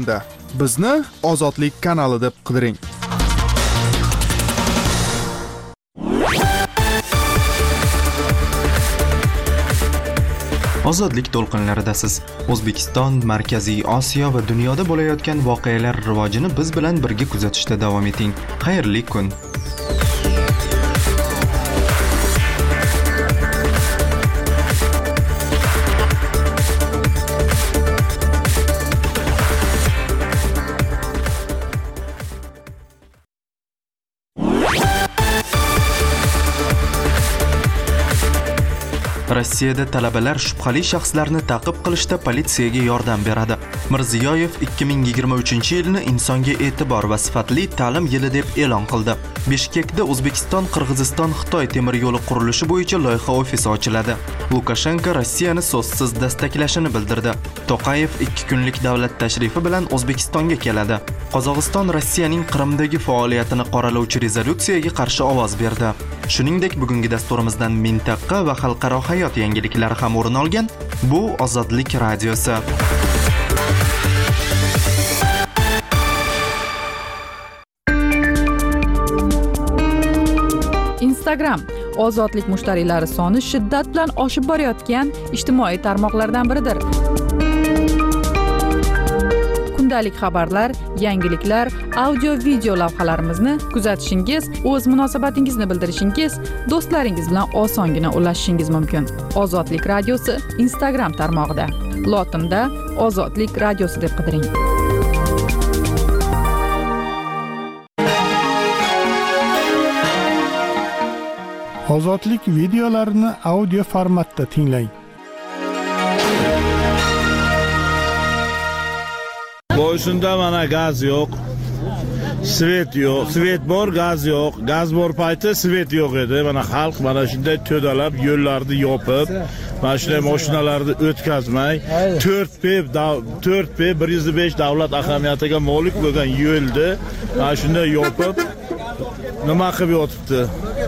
bizni Ozodlik kanali deb qidiring. Ozodlik to'lqinlaridasiz. O'zbekiston, Markaziy Osiyo va dunyoda bo'layotgan voqealar rivojini biz bilan birga kuzatishda davom eting. Xayrli kun. Rossiyada talabalar shubhali shaxslarni ta'qib qilishda politsiyaga yordam beradi. Mirziyoyev ikki ming yigirma uchinchi yilni insonga e'tibor va sifatli ta'lim yili deb e'lon qildi. Bishkekda O'zbekiston, Qirg'iziston, Xitoy temir yo'li qurilishi bo'yicha loyiha ofisi ochiladi. Lukashenko Rossiyani so'zsiz dastaklashini bildirdi. To'qayev ikki kunlik davlat tashrifi bilan O'zbekistonga keladi. Qozog'iston Rossiyaning Qrimdagi faoliyatini qoralovchi rezolyutsiyaga qarshi ovoz berdi. Shuningdek, bugungi dasturimizdan mintaqa va xalqaro hayot yangiliklari ham o'rin olgan. Bu Ozodlik radiosi. Instagram ozodlik mushtariylari soni shiddat bilan oshib borayotgan ijtimoiy tarmoqlardan biridir. Kundalik xabarlar, yangiliklar, audio video lavhalarimizni kuzatishingiz, o'z munosabatingizni bildirishingiz, do'stlaringiz bilan osongina ulashishingiz mumkin. Ozodlik radiosi Instagram tarmog'ida. Lotinda Ozodlik radiosi deb qidiring. Ozodlik videolarini audio formatda tinglang. Boysunda mana gaz yo'q, svet yo'q, svet bor, gaz yo'q, gaz bor payti svet yo'q edi. Mana xalq mana shunday to'dalab yo'llarni yopib, mana shunday mashinalarni o'tkazmay, to'rt P to'rt P bir yuz besh davlat ahamiyatiga molik bo'lgan yo'lni mana shunday yopib nima qilib yotibdi?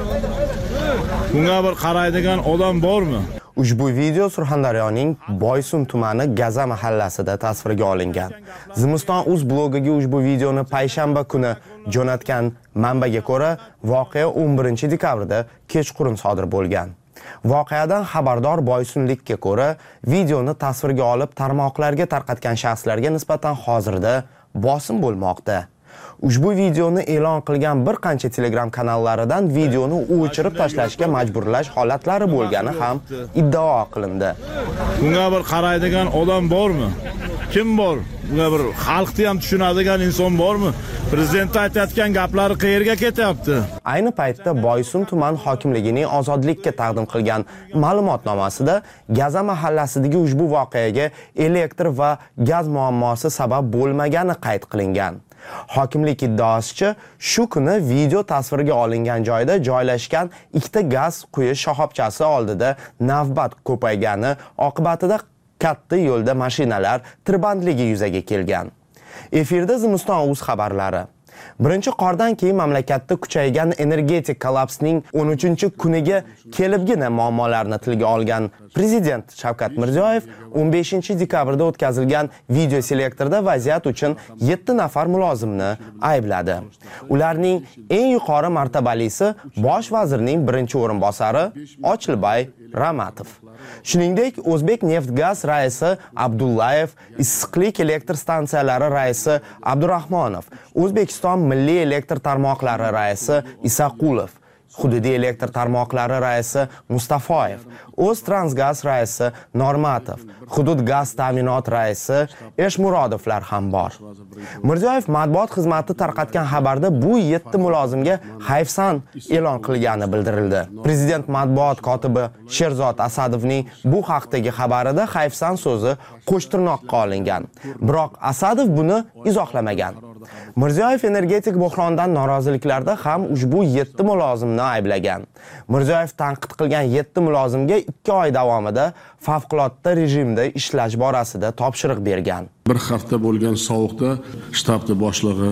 Bunga bir qaraydigan odam bormi? Ushbu video Surxondaryoning Boysun tumani Gaza mahallasida tasvirga olingan. Zimiston.uz blogiga ushbu videoni payshanba kuni jo'natgan manbaga ko'ra, voqea o'n birinchi dekabrda kechqurun sodir bo'lgan. Voqeadan xabardor boysunlikka ko'ra, videoni tasvirga olib tarmoqlarga tarqatgan shaxslarga nisbatan hozirda bosim bo'lmoqda. Ushbu videoni e'lon qilgan bir qancha Telegram kanallaridan videoni o'chirib tashlashga majburlash holatlari bo'lgani ham iddao qilindi. Bunga bir qaraydigan odam bormi? Kim bor? Bunga bir xalqni ham tushunadigan inson bormi? Prezident aytayotgan gaplari qayerga ketyapti? Ayni paytda Boysun tuman hokimligining Ozodlikka taqdim qilgan ma'lumotnomasida Gaza mahallasidagi ushbu voqeaga elektr va gaz muammosi sabab bo'lmagani qayd qilingan. Hokimlik iddaosicha, shu kuni video tasvirga olingan joyda joylashgan ikkita gaz quyish shoxobchasi oldida navbat ko'paygani oqibatida katta yo'lda mashinalar tirbandligi yuzaga kelgan. Efirda Zimiston.uz xabarlari. Birinchi qordan keyin mamlakatda kuchaygan energetik kollapsning o'n uchinchi kuniga kelibgina muammolarni tilga olgan Prezident Shavkat Mirziyoyev o'n beshinchi dekabrda o'tkazilgan video selektorda vaziyat uchun yetti nafar mulozimni aybladi. Ularning eng yuqori martabalisi bosh vazirning birinchi o'rinbosari Ochilbay Ramatov. Shuningdek, O'zbek Neftgaz raisi Abdullayev, Issiqlik elektr stansiyalari raisi Abdurahmonov, O'zbekiston Milliy elektr tarmoqlari raisi Isaqulov, Hududiy elektr tarmoqlari raisi Mustafoyev, O'ztransgaz raisi Normatov, Hudud gaz ta'minot raisi Eshmurodovlar ham bor. Mirziyoyev matbuot xizmati tarqatgan xabarda bu yetti mulozimga hayfsan e'lon qilgani bildirildi. Prezident matbuot kotibi Sherzod Asadovning bu haqdagi xabarida hayfsan so'zi qo'shtirnoqqa olingan. Biroq Asadov buni izohlamagan. Mirziyoyev energetik bo'hrondan noroziliklarda ham ushbu yetti mulozimni ayblagan. Mirziyoyev tanqid qilgan yetti mulozimga ikki oy davomida favqulodda rejimda ishlash borasida topshiriq bergan. Bir hafta bo'lgan sovuqda shtabning boshlig'i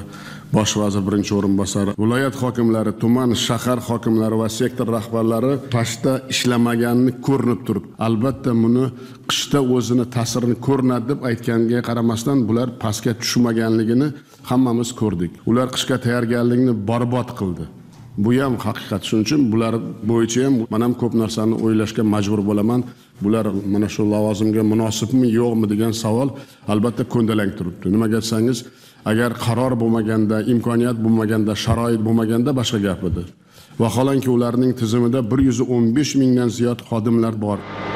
bosh vazir birinchi o'rinbosari, viloyat hokimlari, tuman, shahar hokimlari va sektor rahbarlari pastda ishlamaganini ko'rinib turib, albatta buni qishda o'zini ta'sirini ko'rinadi deb aytganiga qaramasdan bular pastga tushmaganligini hammamiz ko'rdik. Ular qishga tayyorgarlikni barbod qildi. Bu ham haqiqat. Shuning uchun bular bo'yicha ham men ham ko'p narsani o'ylashga majbur bo'laman. Bular mana shu lavozimga munosibmi, yo'qmi degan savol albatta ko'ndalang turibdi. Nimaga desangiz, agar qaror bo'lmaganda, imkoniyat bo'lmaganda, sharoit bo'lmaganda boshqa gap edi. Vaholanki ularning tizimida bir yuz o'n besh mingdan ziyod xodimlar bor.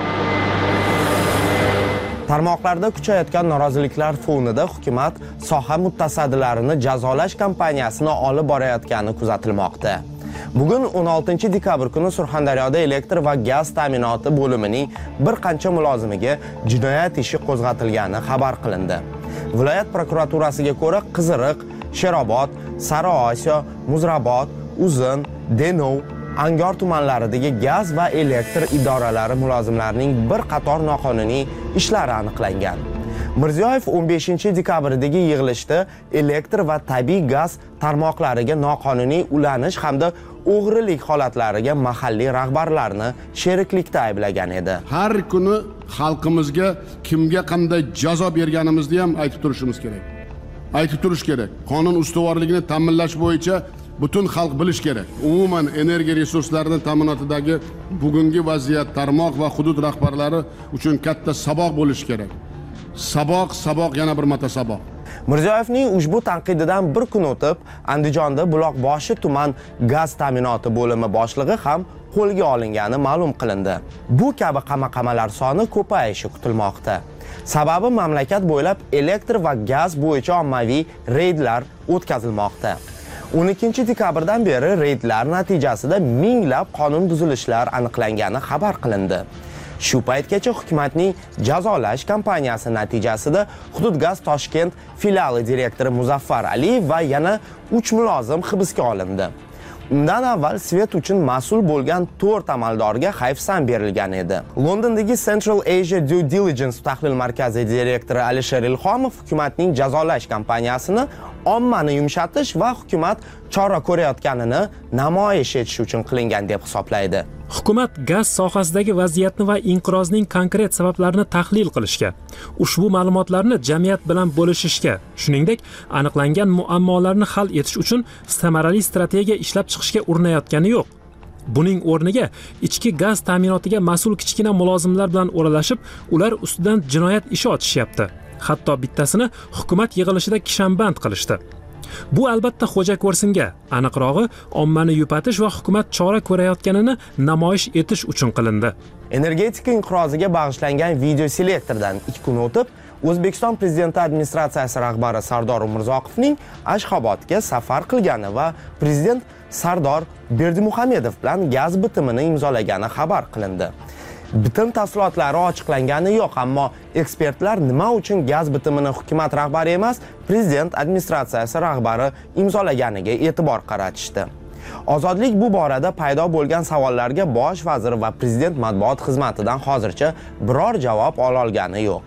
Tarmoqlarda kuchayotgan noroziliklar fonida hukumat soha mutasaddilarini jazolash kampaniyasini olib borayotgani kuzatilmoqda. Bugun o'n oltinchi dekabr kuni Surxondaryoda elektr va gaz ta'minoti bo'limining bir qancha mulozimiga jinoyat ishi qo'zg'atilgani xabar qilindi. Viloyat prokuraturasiga ko'ra Qiziriq, Sherobod, Sariosiyo, Muzrabot, Uzun, Denov, Angor tumanlaridagi gaz va elektr idoralari mulozimlarining bir qator noqonuniy ishlari aniqlangan. Mirziyoyev o'n beshinchi dekabrdagi yig'ilishda elektr va tabiiy gaz tarmoqlariga noqonuniy ulanish hamda o'g'rilik holatlariga mahalliy rahbarlarni sheriklikda ayblagan edi. Har kuni xalqimizga kimga qanday jazo berganimizni ham aytib turishimiz kerak. Aytib turish kerak. Qonun ustuvorligini ta'minlash bo'yicha butun xalq bilish kerak. Umuman energiya resurslarini ta'minotidagi bugungi vaziyat tarmoq va hudud rahbarlari uchun katta saboq bo'lishi kerak. Saboq, saboq, yana bir marta saboq. Mirziyoyevning ushbu tanqididan bir kun o'tib, Andijonda Buloqboshi tuman gaz ta'minoti bo'limi boshlig'i ham qo'lga olingani ma'lum qilindi. Bu kabi qamoqamalar soni ko'payishi kutilmoqda. Sababi mamlakat bo'ylab elektr va gaz bo'yicha ommaviy reydlar o'tkazilmoqda. o'n ikkinchi dekabrdan beri reydlar natijasida minglab qonun buzilishlar aniqlangani xabar qilindi. Shu paytgacha hukumatning jazolash kampaniyasi natijasida Hududgaz Toshkent filiali direktori Muzaffar Aliyev va yana uch mulozim hibsga olindi. Undan avval svet uchun mas'ul bo'lgan to'rt amaldorga hayfsan berilgan edi. Londondagi Central Asia Due Diligence tahlil markazi direktori Alisher Ilhomov hukumatning jazolash kampaniyasini ommani yumshatish va hukumat chora ko'rayotganini namoyish etish uchun qilingan deb hisoblaydi. Hukumat gaz sohasidagi vaziyatni va inqirozning konkret sabablarini tahlil qilishga, ushbu ma'lumotlarni jamiyat bilan bo'lishishga, shuningdek, aniqlangan muammolarni hal etish uchun samarali strategiya ishlab chiqishga urinayotgani yo'q. Buning o'rniga ichki gaz ta'minotiga mas'ul kichkina mulozimlar bilan o'ralashib, ular ustidan jinoyat ishi ochishyapti. Hatto bittasini hukumat yig'ilishida kishanband qilishdi. Bu albatta xo'ja ko'rsinga, aniqrog'i ommani yupatish va hukumat chora ko'rayotganini namoyish etish uchun qilindi. Energetika inqiroziga bag'ishlangan video selektordan ikki kun o'tib, O'zbekiston Prezidenti administratsiyasi rahbari Sardor Umurzoqovning Ashxobodga safar qilgani va prezident Sardor Berdimuhamedov bilan gaz bitimini imzolagani xabar qilindi. Bitim tafsilotlari ochiqlangani yo'q, ammo ekspertlar nima uchun gaz bitimini hukumat rahbari emas, prezident administratsiyasi rahbari imzolaganiga e'tibor qaratishdi. Ozodlik bu borada paydo bo'lgan savollarga bosh vazir va prezident matbuot xizmatidan hozircha biror javob ola olgani yo'q.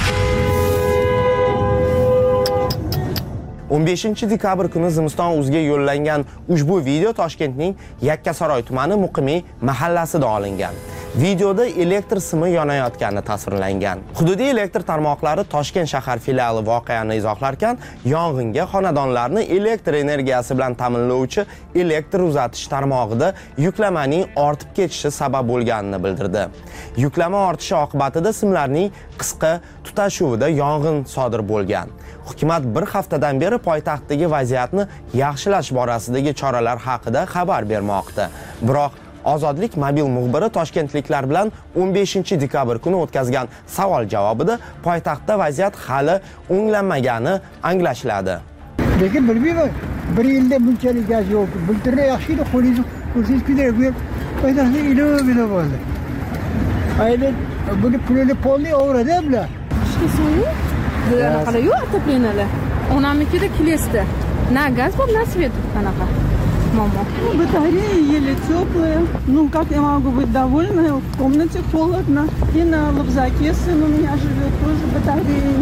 o'n beshinchi dekabr kuni Zimiston o'ziga yo'llangan ushbu video Toshkentning Yakkasaroy tumani Muqimiy mahallasida olingan. Videoda elektr simi yonayotgani tasvirlangan. Hududiy elektr tarmoqlari Toshkent shahar filiali voqeani izohlarkan, yong'inga xonadonlarni elektr energiyasi bilan ta'minlovchi elektr uzatish tarmog'ida yuklamaning ortib ketishi sabab bo'lganini bildirdi. Yuklama ortishi oqibatida simlarning qisqa tutashuvida yong'in sodir bo'lgan. Hukumat bir haftadan beri poytaxtdagi vaziyatni yaxshilash borasidagi choralar haqida xabar bermoqda. Biroq Ozodlik mobil muxbiri toshkentliklar bilan o'n beshinchi dekabr kuni o'tkazgan savol javobida poytaxtda vaziyat hali o'nglanmagani anglashiladi. Lekin bilmayman, bir yilda bunchalik gaz yo'q. Bultirda yaxshi edi, qo'lingizni ko'rsangiz kerak, bu poytaxtda ilo-ilo bo'ldi. Ayni buni pulini polni o'rada bular. Ishga suv, bular qara yo'q, отоплениyalar. Onamnikida kilesda. Na gaz bor, na svet qanaqa. Мама. Батареи еле теплые. Ну, как я могу быть довольна? В комнате холодно. И на Лобзаке сын у меня живет, тоже батареи.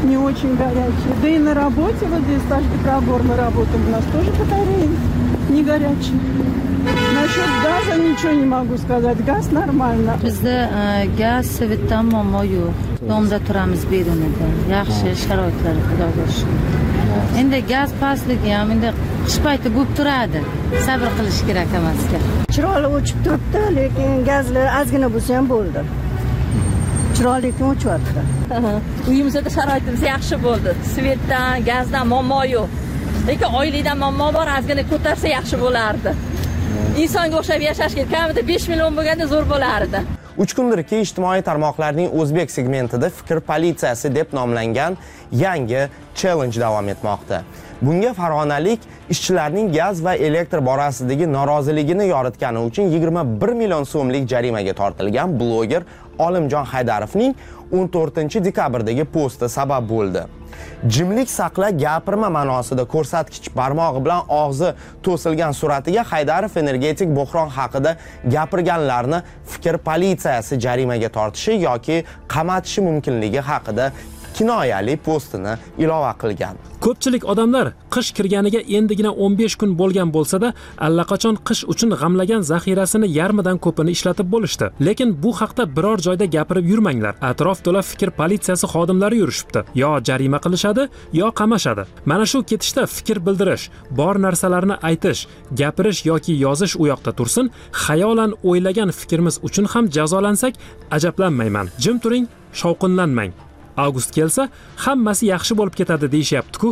не очень горячие. Да и на работе, вот здесь Ташбекабор мы работаем, у нас тоже батареи не горячие. Насчет газа ничего не могу сказать. Gaz нормально. Bizda gaz svitdan muammo yo'q. Domda turamiz bedunida. Yaxshi sharoitlar xudoga shukr. Endi gaz pastligi ham endi qish payti bo'lib turadi. Sabr qilish kerak emasga. Chiroyli o'chib turibdi, lekin gazlar ozgina bo'lsa ham bo'ldi. Chiroyli lekin o'chyapti. Uyimizda sharoitimiz yaxshi bo'ldi. Svetdan, gazdan muammo yo'q. Lekin oylikdan muammo bor, ozgina ko'tarsa yaxshi bo'lardi. Insonga o'xshab yashashga kamida besh million bo'lganda zo'r bo'lardi. uch kundirki ijtimoiy tarmoqlarning o'zbek segmentida fikr politsiyasi deb nomlangan yangi challenge davom etmoqda. Bunga farg'onalik ishchilarning gaz va elektr borasidagi noroziligini yoritgani uchun yigirma bir million so'mlik jarimaga tortilgan bloger Olimjon Haydarovning o'n to'rtinchi dekabrdagi posti sabab bo'ldi. Jimlik saqla, gapirma ma'nosida ko'rsatkich barmog'i bilan og'zi to'silgan suratiga Haydarov energetik buhron haqida gapirganlarni fikr politsiyasi jarimaga tortishi yoki qamatishi mumkinligi haqida kinoyali postini ilova qilgan. Ko'pchilik odamlar qish kirganiga endigina o'n besh kun bo'lgan bo'lsa-da, allaqachon qish uchun g'amlagan zaxirasini yarmidan ko'pini ishlatib bo'lishdi. Lekin bu haqda biror joyda gapirib yurmanglar. Atrof to'la fikr politsiyasi xodimlari yurishibdi. Yo jarima qilishadi, yo qamashadi. Mana shu ketishda fikr bildirish, bor narsalarni aytish, gapirish yoki yozish u yoqda tursin, xayolan o'ylagan fikrimiz uchun ham jazolansak, ajablanmayman. Jim turing, shovqinlanmang. Avgust kelsa, hammasi yaxshi bo'lib ketadi deyishyapti-ku.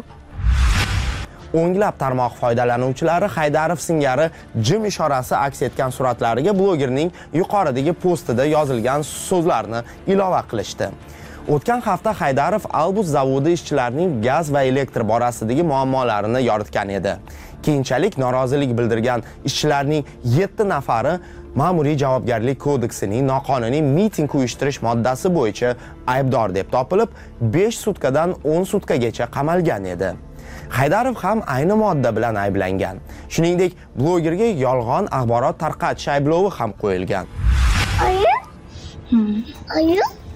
O'nglab tarmoq foydalanuvchilari Haydarov singari jim ishorasi aks etgan suratlariga blogerning yuqoridagi postida yozilgan so'zlarni ilova qilishdi. O'tgan hafta Haydarov Albus zavodi ishchilarining gaz va elektr borasidagi muammolarini yoritgan edi. Keyinchalik norozilik bildirgan ishchilarning yetti nafari Ma'muriy javobgarlik kodeksining noqonuniy miting uyushtirish moddasi bo'yicha aybdor deb topilib, besh sutkadan o'n sutkagacha qamalgan edi. Haydarov ham ayni modda bilan ayblangan. Shuningdek, blogerga yolg'on axborot tarqatish ayblovi ham qo'yilgan. Ayi? Ayi?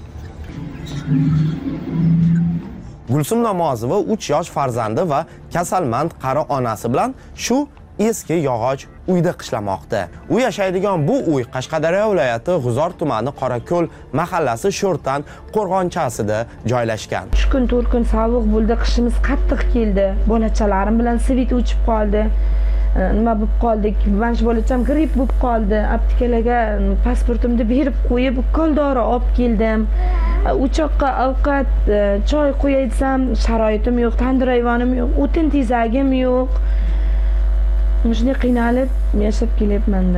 Gulsum Namozova uch yosh farzandi va kasalmand qari onasi bilan shu eski yog'och uyda qishlamoqda. U yashaydigan bu uy Qashqadaryo viloyati G'uzor tumani Qorako'l mahallasi Sho'rtan qo'rg'onchasida joylashgan. uch kun to'rt kun sovuq bo'ldi, qishimiz qattiq keldi. Bolachalarim bilan svit o'chib qoldi. Nima bo'lib qoldik? Manch bolacham gripp bo'lib qoldi. Aptekalarga pasportimni berib qo'yib, ukol dori olib keldim. Uchoqqa ovqat, choy qo'yay desam, sharoitim yo'q, tandir ayvonim yo'q, o'tin tezagim yo'q. Shunday qiynalib yashab kelyapman-da.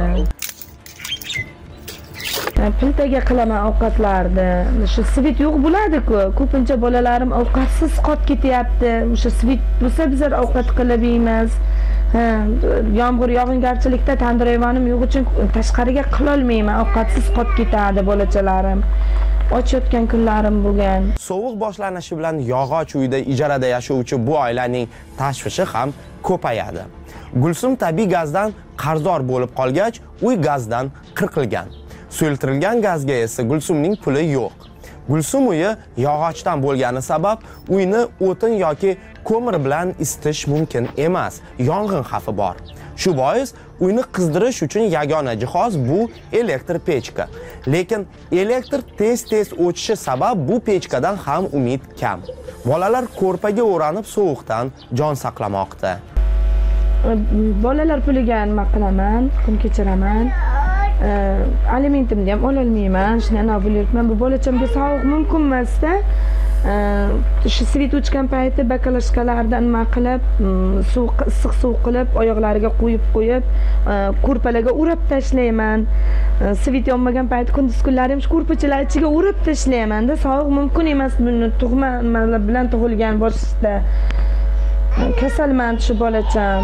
Piltaga qilaman ovqatlarni. Shu svit yo'q bo'ladi-ku. Ko'pincha bolalarim ovqatsiz qolib ketyapti. O'sha svit bo'lsa bizlar ovqat qilib yeymiz. Ha, yomg'ir yog'ingarchilikda tandir ayvonim yo'q uchun tashqariga qila olmayman. Ovqatsiz qolib ketadi bolachalarim. Ochayotgan kunlarim bo'lgan. Sovuq boshlanishi bilan yog'och uyda ijarada yashovchi bu oilaning tashvishi ham ko'payadi. Gulsum tabiiy gazdan qarzdor bo'lib qolgach, uy gazdan qirqilgan. Suyultirilgan gazga esa Gulsumning puli yo'q. Gulsum uyi yog'ochdan bo'lgani sabab uyni o'tin yoki ko'mir bilan isitish mumkin emas. Yong'in xavfi bor. Shu bois uyni qizdirish uchun yagona jihoz bu elektr pechka. Lekin elektr tez-tez o'chishi sabab bu pechkadan ham umid kam. Bolalar ko'rpaga o'ranib sovuqdan jon saqlamoqda. Bolalar puliga nima qilaman, kun kechiraman. Alimentimni ham ola olmayman. Shunday bo'lyapman. Bu bolachamga sovuq mumkin emas-da. Shu svit o'chgan payti bakalashkalardan nima qilib, suv issiq suv qilib, oyoqlariga qo'yib qo'yib, ko'rpalarga o'rab tashlayman. Svit yonmagan payti kunduz kunlari ham shu ko'rpachalar ichiga o'rab tashlayman-da. Sovuq mumkin emas, buni tug'ma bilan tug'ilgan boshida. Kasalmand shu bolacham.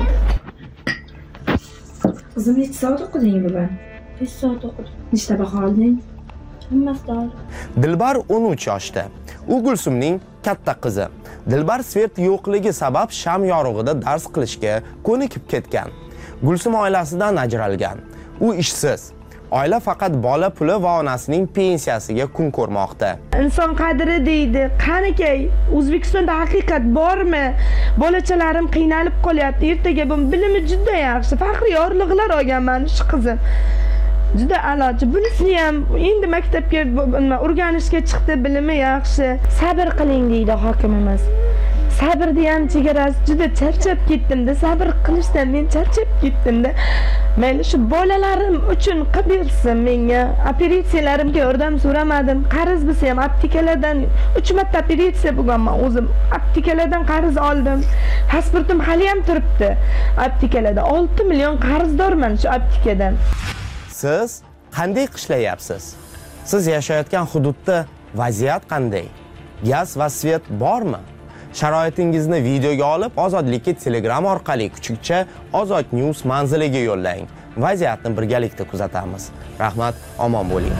Qizim necha soat o'qiding bugun? besh soat o'qidim. Nechta baho olding? Hammasidan. Dilbar o'n uch yoshda. U Gulsumning katta qizi. Dilbar svet yo'qligi sabab sham yorug'ida dars qilishga ko'nikib ketgan. Gulsum oilasidan ajralgan. U ishsiz. Oila faqat bola puli va onasining pensiyasiga kun ko'rmoqda. Inson qadri deydi. Qanikay, O'zbekistonda haqiqat bormi? Bolachalarim qiynalib qolyapti. Ertaga bu bilimi juda yaxshi. Faxriy yorliqlar olganman shu qizim. Juda a'lochi. Bunisini ham endi maktabga o'rganishga chiqdi, bilimi yaxshi. Sabr qiling deydi hokimimiz. Sabrni ham chegarasi juda charchab ketdim-da, sabr qilishdan men charchab ketdim-da. Mayli shu bolalarim uchun qilib bersin menga. Operatsiyalarimga yordam so'ramadim. Qarz bo'lsa ham aptekalardan uch marta operatsiya bo'lganman o'zim. Aptekalardan qarz oldim. Pasportim hali ham turibdi. Aptekalarda olti million qarzdorman shu aptekadan. Siz qanday qishlayapsiz? Siz yashayotgan hududda vaziyat qanday? Gaz va svet bormi? Sharoitingizni videoga olib, Ozodlikka Telegram orqali kuchukcha Ozod News manziliga yo'llang. Vaziyatni birgalikda kuzatamiz. Rahmat, omon bo'ling.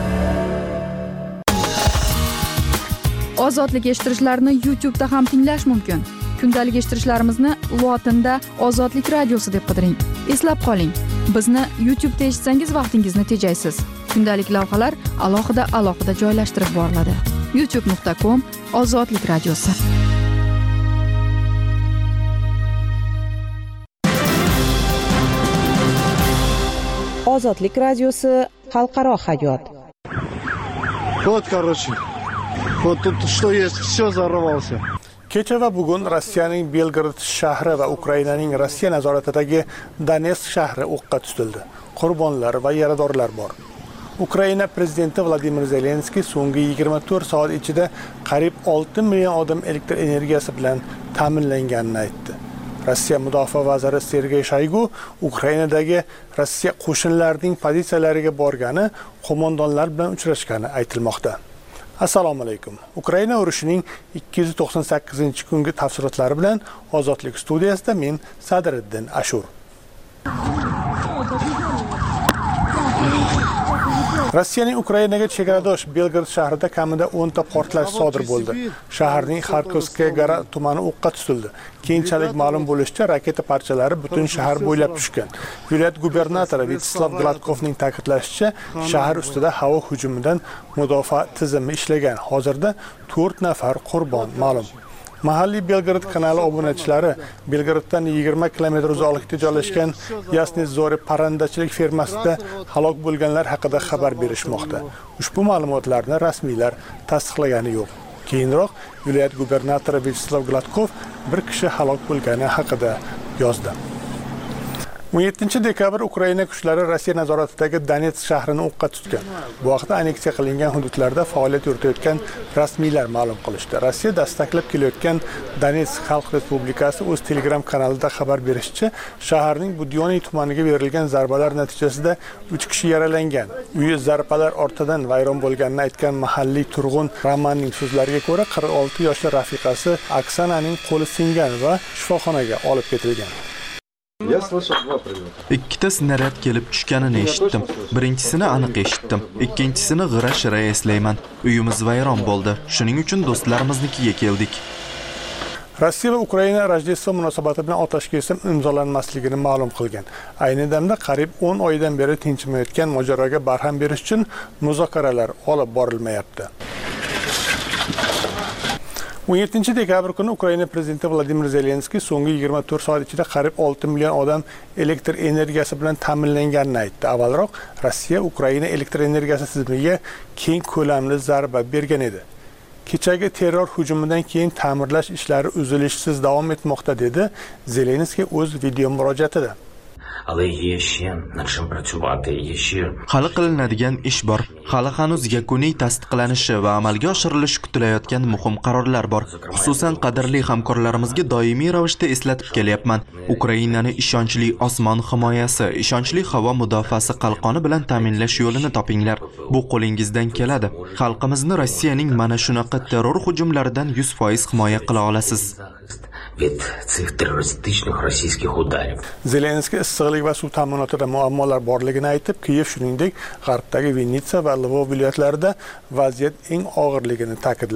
Ozodlik eshittirishlarni YouTube da ham tinglash mumkin. Kundalik eshittirishlarimizni lotinda Ozodlik radiosi deb qidiring. Eslab qoling, bizni YouTube da eshitsangiz vaqtingizni tejaysiz. Kundalik lavhalar alohida alohida joylashtirib boriladi. youtube nuqta com Ozodlik radiosi. Ozodlik radiosi xalqaro hayot. Вот, короче. Вот тут что есть, все взорвался. Kecha va bugun Rossiyaning Belgrad shahri va Ukrainaning Rossiya nazoratidagi Donetsk shahri o'qqa tutildi. Qurbonlar va yaradorlar bor. Ukraina prezidenti Vladimir Zelenskiy so'nggi yigirma to'rt soat ichida qariyb olti million odam elektr energiyasi bilan ta'minlanganini aytdi. Rossiya mudofaa vaziri Sergey Shoygu Ukrainadagi Rossiya qo'shinlarining pozitsiyalariga borgani, qo'mondonlar bilan uchrashgani aytilmoqda. Assalomu alaykum. Ukraina urushining ikki yuz to'qson sakkizinchi kungi tafsilotlari bilan Ozodlik studiyasida men Sadriddin Ashur. Rossiyaning Ukrainaga chegaradosh Belgrad shahrida kamida o'n ta portlash sodir bo'ldi. Shaharning Kharkovskaya tumani o'qqa tutildi. Keyinchalik ma'lum bo'lishicha, raketa parchalari butun shahar bo'ylab tushgan. Viloyat gubernatori Vyacheslav Gladkovning ta'kidlashicha, shahar ustida havo hujumidan mudofaa tizimi ishlagan. Hozirda to'rt nafar qurbon ma'lum. Mahalliy Belgrad kanali obunachilari Belgraddan yigirma kilometr uzoqlikda joylashgan Yasny Zori parrandachilik fermasida halok bo'lganlar haqida xabar berishmoqda. Ushbu ma'lumotlarni rasmiylar tasdiqlagani yo'q. Keyinroq viloyat gubernatori Vyacheslav Gladkov bir kishi halok bo'lgani haqida yozdi. o'n yettinchi dekabr Ukraina kuchlari Rossiya nazoratidagi Donetsk shahrini o'qqa tutgan. Bu vaqtda anneksiya qilingan hududlarda faoliyat yuritayotgan rasmiylar ma'lum qilishdi. Rossiya dastaklab kelayotgan Donetsk Xalq Respublikasi o'z Telegram kanalida xabar berishicha, shaharning Budyoniy tumaniga berilgan zarbalar natijasida uch kishi yaralangan. Uyi zarbalar ortidan vayron bo'lganini aytgan mahalliy turg'un Romanning so'zlariga ko'ra, qirq olti yoshli rafiqasi Oksananing qo'li singan va shifoxonaga olib ketilgan. Ikkita snaryad kelib tushganini eshitdim. Birinchisini aniq eshitdim. Ikkinchisini g'ira-shira eslayman. Uyimiz vayron bo'ldi. Shuning uchun do'stlarimiznikiga keldik. Rossiya va Ukraina Rojdestvo munosabati bilan otash kesim imzolanmasligini ma'lum qilgan. Ayni damda qariyb o'n oydan beri tinchimayotgan mojaroga barham berish uchun muzokaralar olib borilmayapti. o'n yettinchi dekabr kuni Ukraina prezidenti Vladimir Zelenskiy so'nggi yigirma to'rt soat ichida qariyb olti million odam elektr energiyasi bilan ta'minlanganini aytdi. Avvalroq Rossiya Ukraina elektr energiyasi tizimiga keng ko'lamli zarba bergan edi. Kechagi terror hujumidan keyin ta'mirlash ishlari uzilishsiz davom etmoqda dedi Zelenskiy o'z video murojaatida. Але є ще над чим працювати, є ще Hali qilinadigan ish bor. Hali hanuz yakuniy tasdiqlanishi va amalga oshirilishi kutilayotgan muhim qarorlar bor. Xususan qadrli hamkorlarimizga doimiy ravishda eslatib kelyapman. Ukrainani ishonchli osmon himoyasi, ishonchli havo mudofaasi qalqoni bilan ta'minlash yo'lini topinglar. Bu qo'lingizdan keladi. Xalqimizni Rossiyaning mana shunaqa terror hujumlaridan yuz foiz himoya qila olasiz. від цих терористичних російських ударів. Zelenskiy issiqlik va suv ta'minotida muammolar borligini aytib, Kiyev shuningdek G'arbdagi Vinitsa va Lvov viloyatlarida vaziyat eng og'irligini ta'kidladi.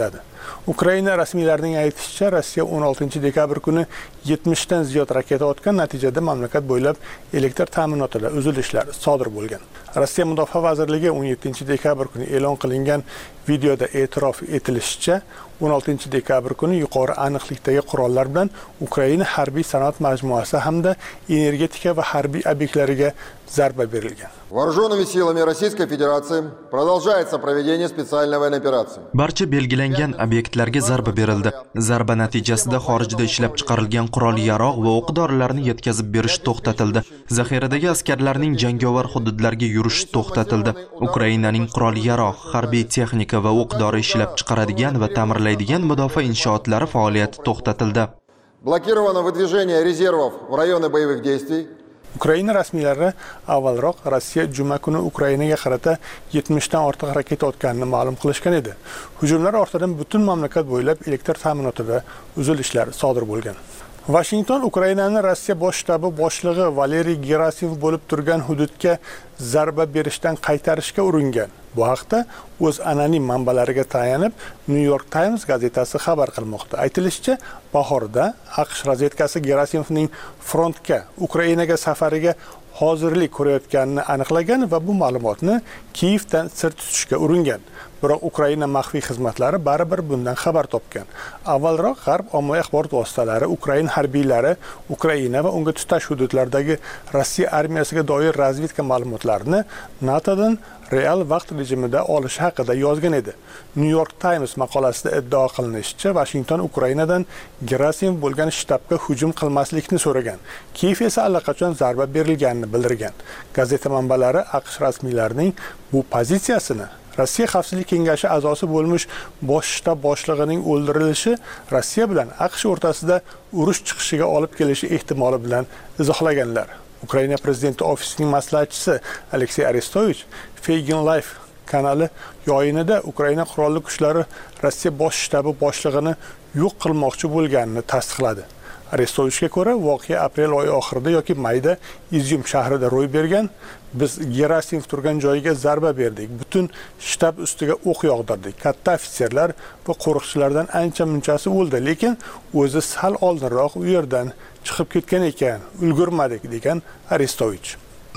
Ukraina rasmiylarining aytishicha, Rossiya o'n oltinchi dekabr kuni yetmishdan ziyod raketa otgan, natijada mamlakat bo'ylab elektr ta'minotida uzilishlar sodir bo'lgan. Rossiya Mudofaa vazirligi o'n yettinchi dekabr kuni e'lon qilingan videoda e'tirof etilishicha, o'n oltinchi dekabr kuni yuqori aniqlikdagi qurollar bilan Ukraina harbiy sanoat majmuasi hamda energetika va harbiy obyektlariga zarba berilgan. Вооруженными силами Российской Федерации продолжается проведение специальной военной операции. Barcha belgilangan obyektlarga zarba berildi. Zarba natijasida xorijda ishlab chiqarilgan qurol-yarog' va o'q-dorilarni yetkazib berish to'xtatildi. Zaxiradagi askarlarning jangovar hududlarga yurishi to'xtatildi. Ukrainaning qurol-yarog', harbiy texnika va o'q-dori ishlab chiqaradigan va ta'mirlaydigan mudofaa inshootlari faoliyati to'xtatildi. Блокировано выдвижение резервов в районы боевых действий. Ukraina rasmiylari avvalroq Rossiya juma kuni Ukrainaga qarata yetmishdan ortiq raketa otganini ma'lum qilishgan edi. Hujumlar ortidan butun mamlakat bo'ylab elektr ta'minotida uzilishlar sodir bo'lgan. Washington Ukrainani Rossiya bosh shtabi boshlig'i Valeriy Gerasimov bo'lib turgan hududga zarba berishdan qaytarishga uringan. Bu haqda o'z anonim manbalariga tayanib New York Times gazetasi xabar qilmoqda. Aytilishicha, bahorda AQSh razvedkasi Gerasimovning frontga, Ukrainaga safariga hozirlik ko'rayotganini aniqlagan va bu ma'lumotni Kiyevdan sir tutishga uringan. Biroq Ukraina maxfiy xizmatlari baribir bundan xabar topgan. Avvalroq G'arb ommaviy axborot vositalari Ukraina harbiylari Ukraina va unga tutash hududlardagi Rossiya armiyasiga doir razvedka ma'lumotlarini NATOdan real vaqt rejimida olish haqida yozgan edi. New York Times maqolasida iddao qilinishicha, Washington Ukrainadan Gerasimov bo'lgan shtabga hujum qilmaslikni so'ragan. Kiyev esa allaqachon zarba berilganini bildirgan. Gazeta manbalari AQSh rasmiylarining bu pozitsiyasini Rossiya Xavfsizlik kengashi a'zosi bo'lmish bosh shtab boshlig'ining o'ldirilishi Rossiya bilan AQSh o'rtasida urush chiqishiga olib kelishi ehtimoli bilan izohlaganlar. Ukraina prezidenti ofisining maslahatchisi Aleksey Arestovich Feigin Life kanali yoyinida Ukraina qurolli kuchlari Rossiya bosh shtabi boshlig'ini yo'q qilmoqchi bo'lganini tasdiqladi. Arestovichga ko'ra, voqea aprel oyi oxirida yoki mayda Izyum shahrida ro'y bergan. Biz Gerasimov turgan joyiga zarba berdik. Butun shtab ustiga o'q yog'dirdik. Katta ofitserlar va qo'riqchilardan ancha munchasi o'ldi, lekin o'zi sal oldinroq u yerdan chiqib ketgan ekan, ulgurmadik degan Arestovich.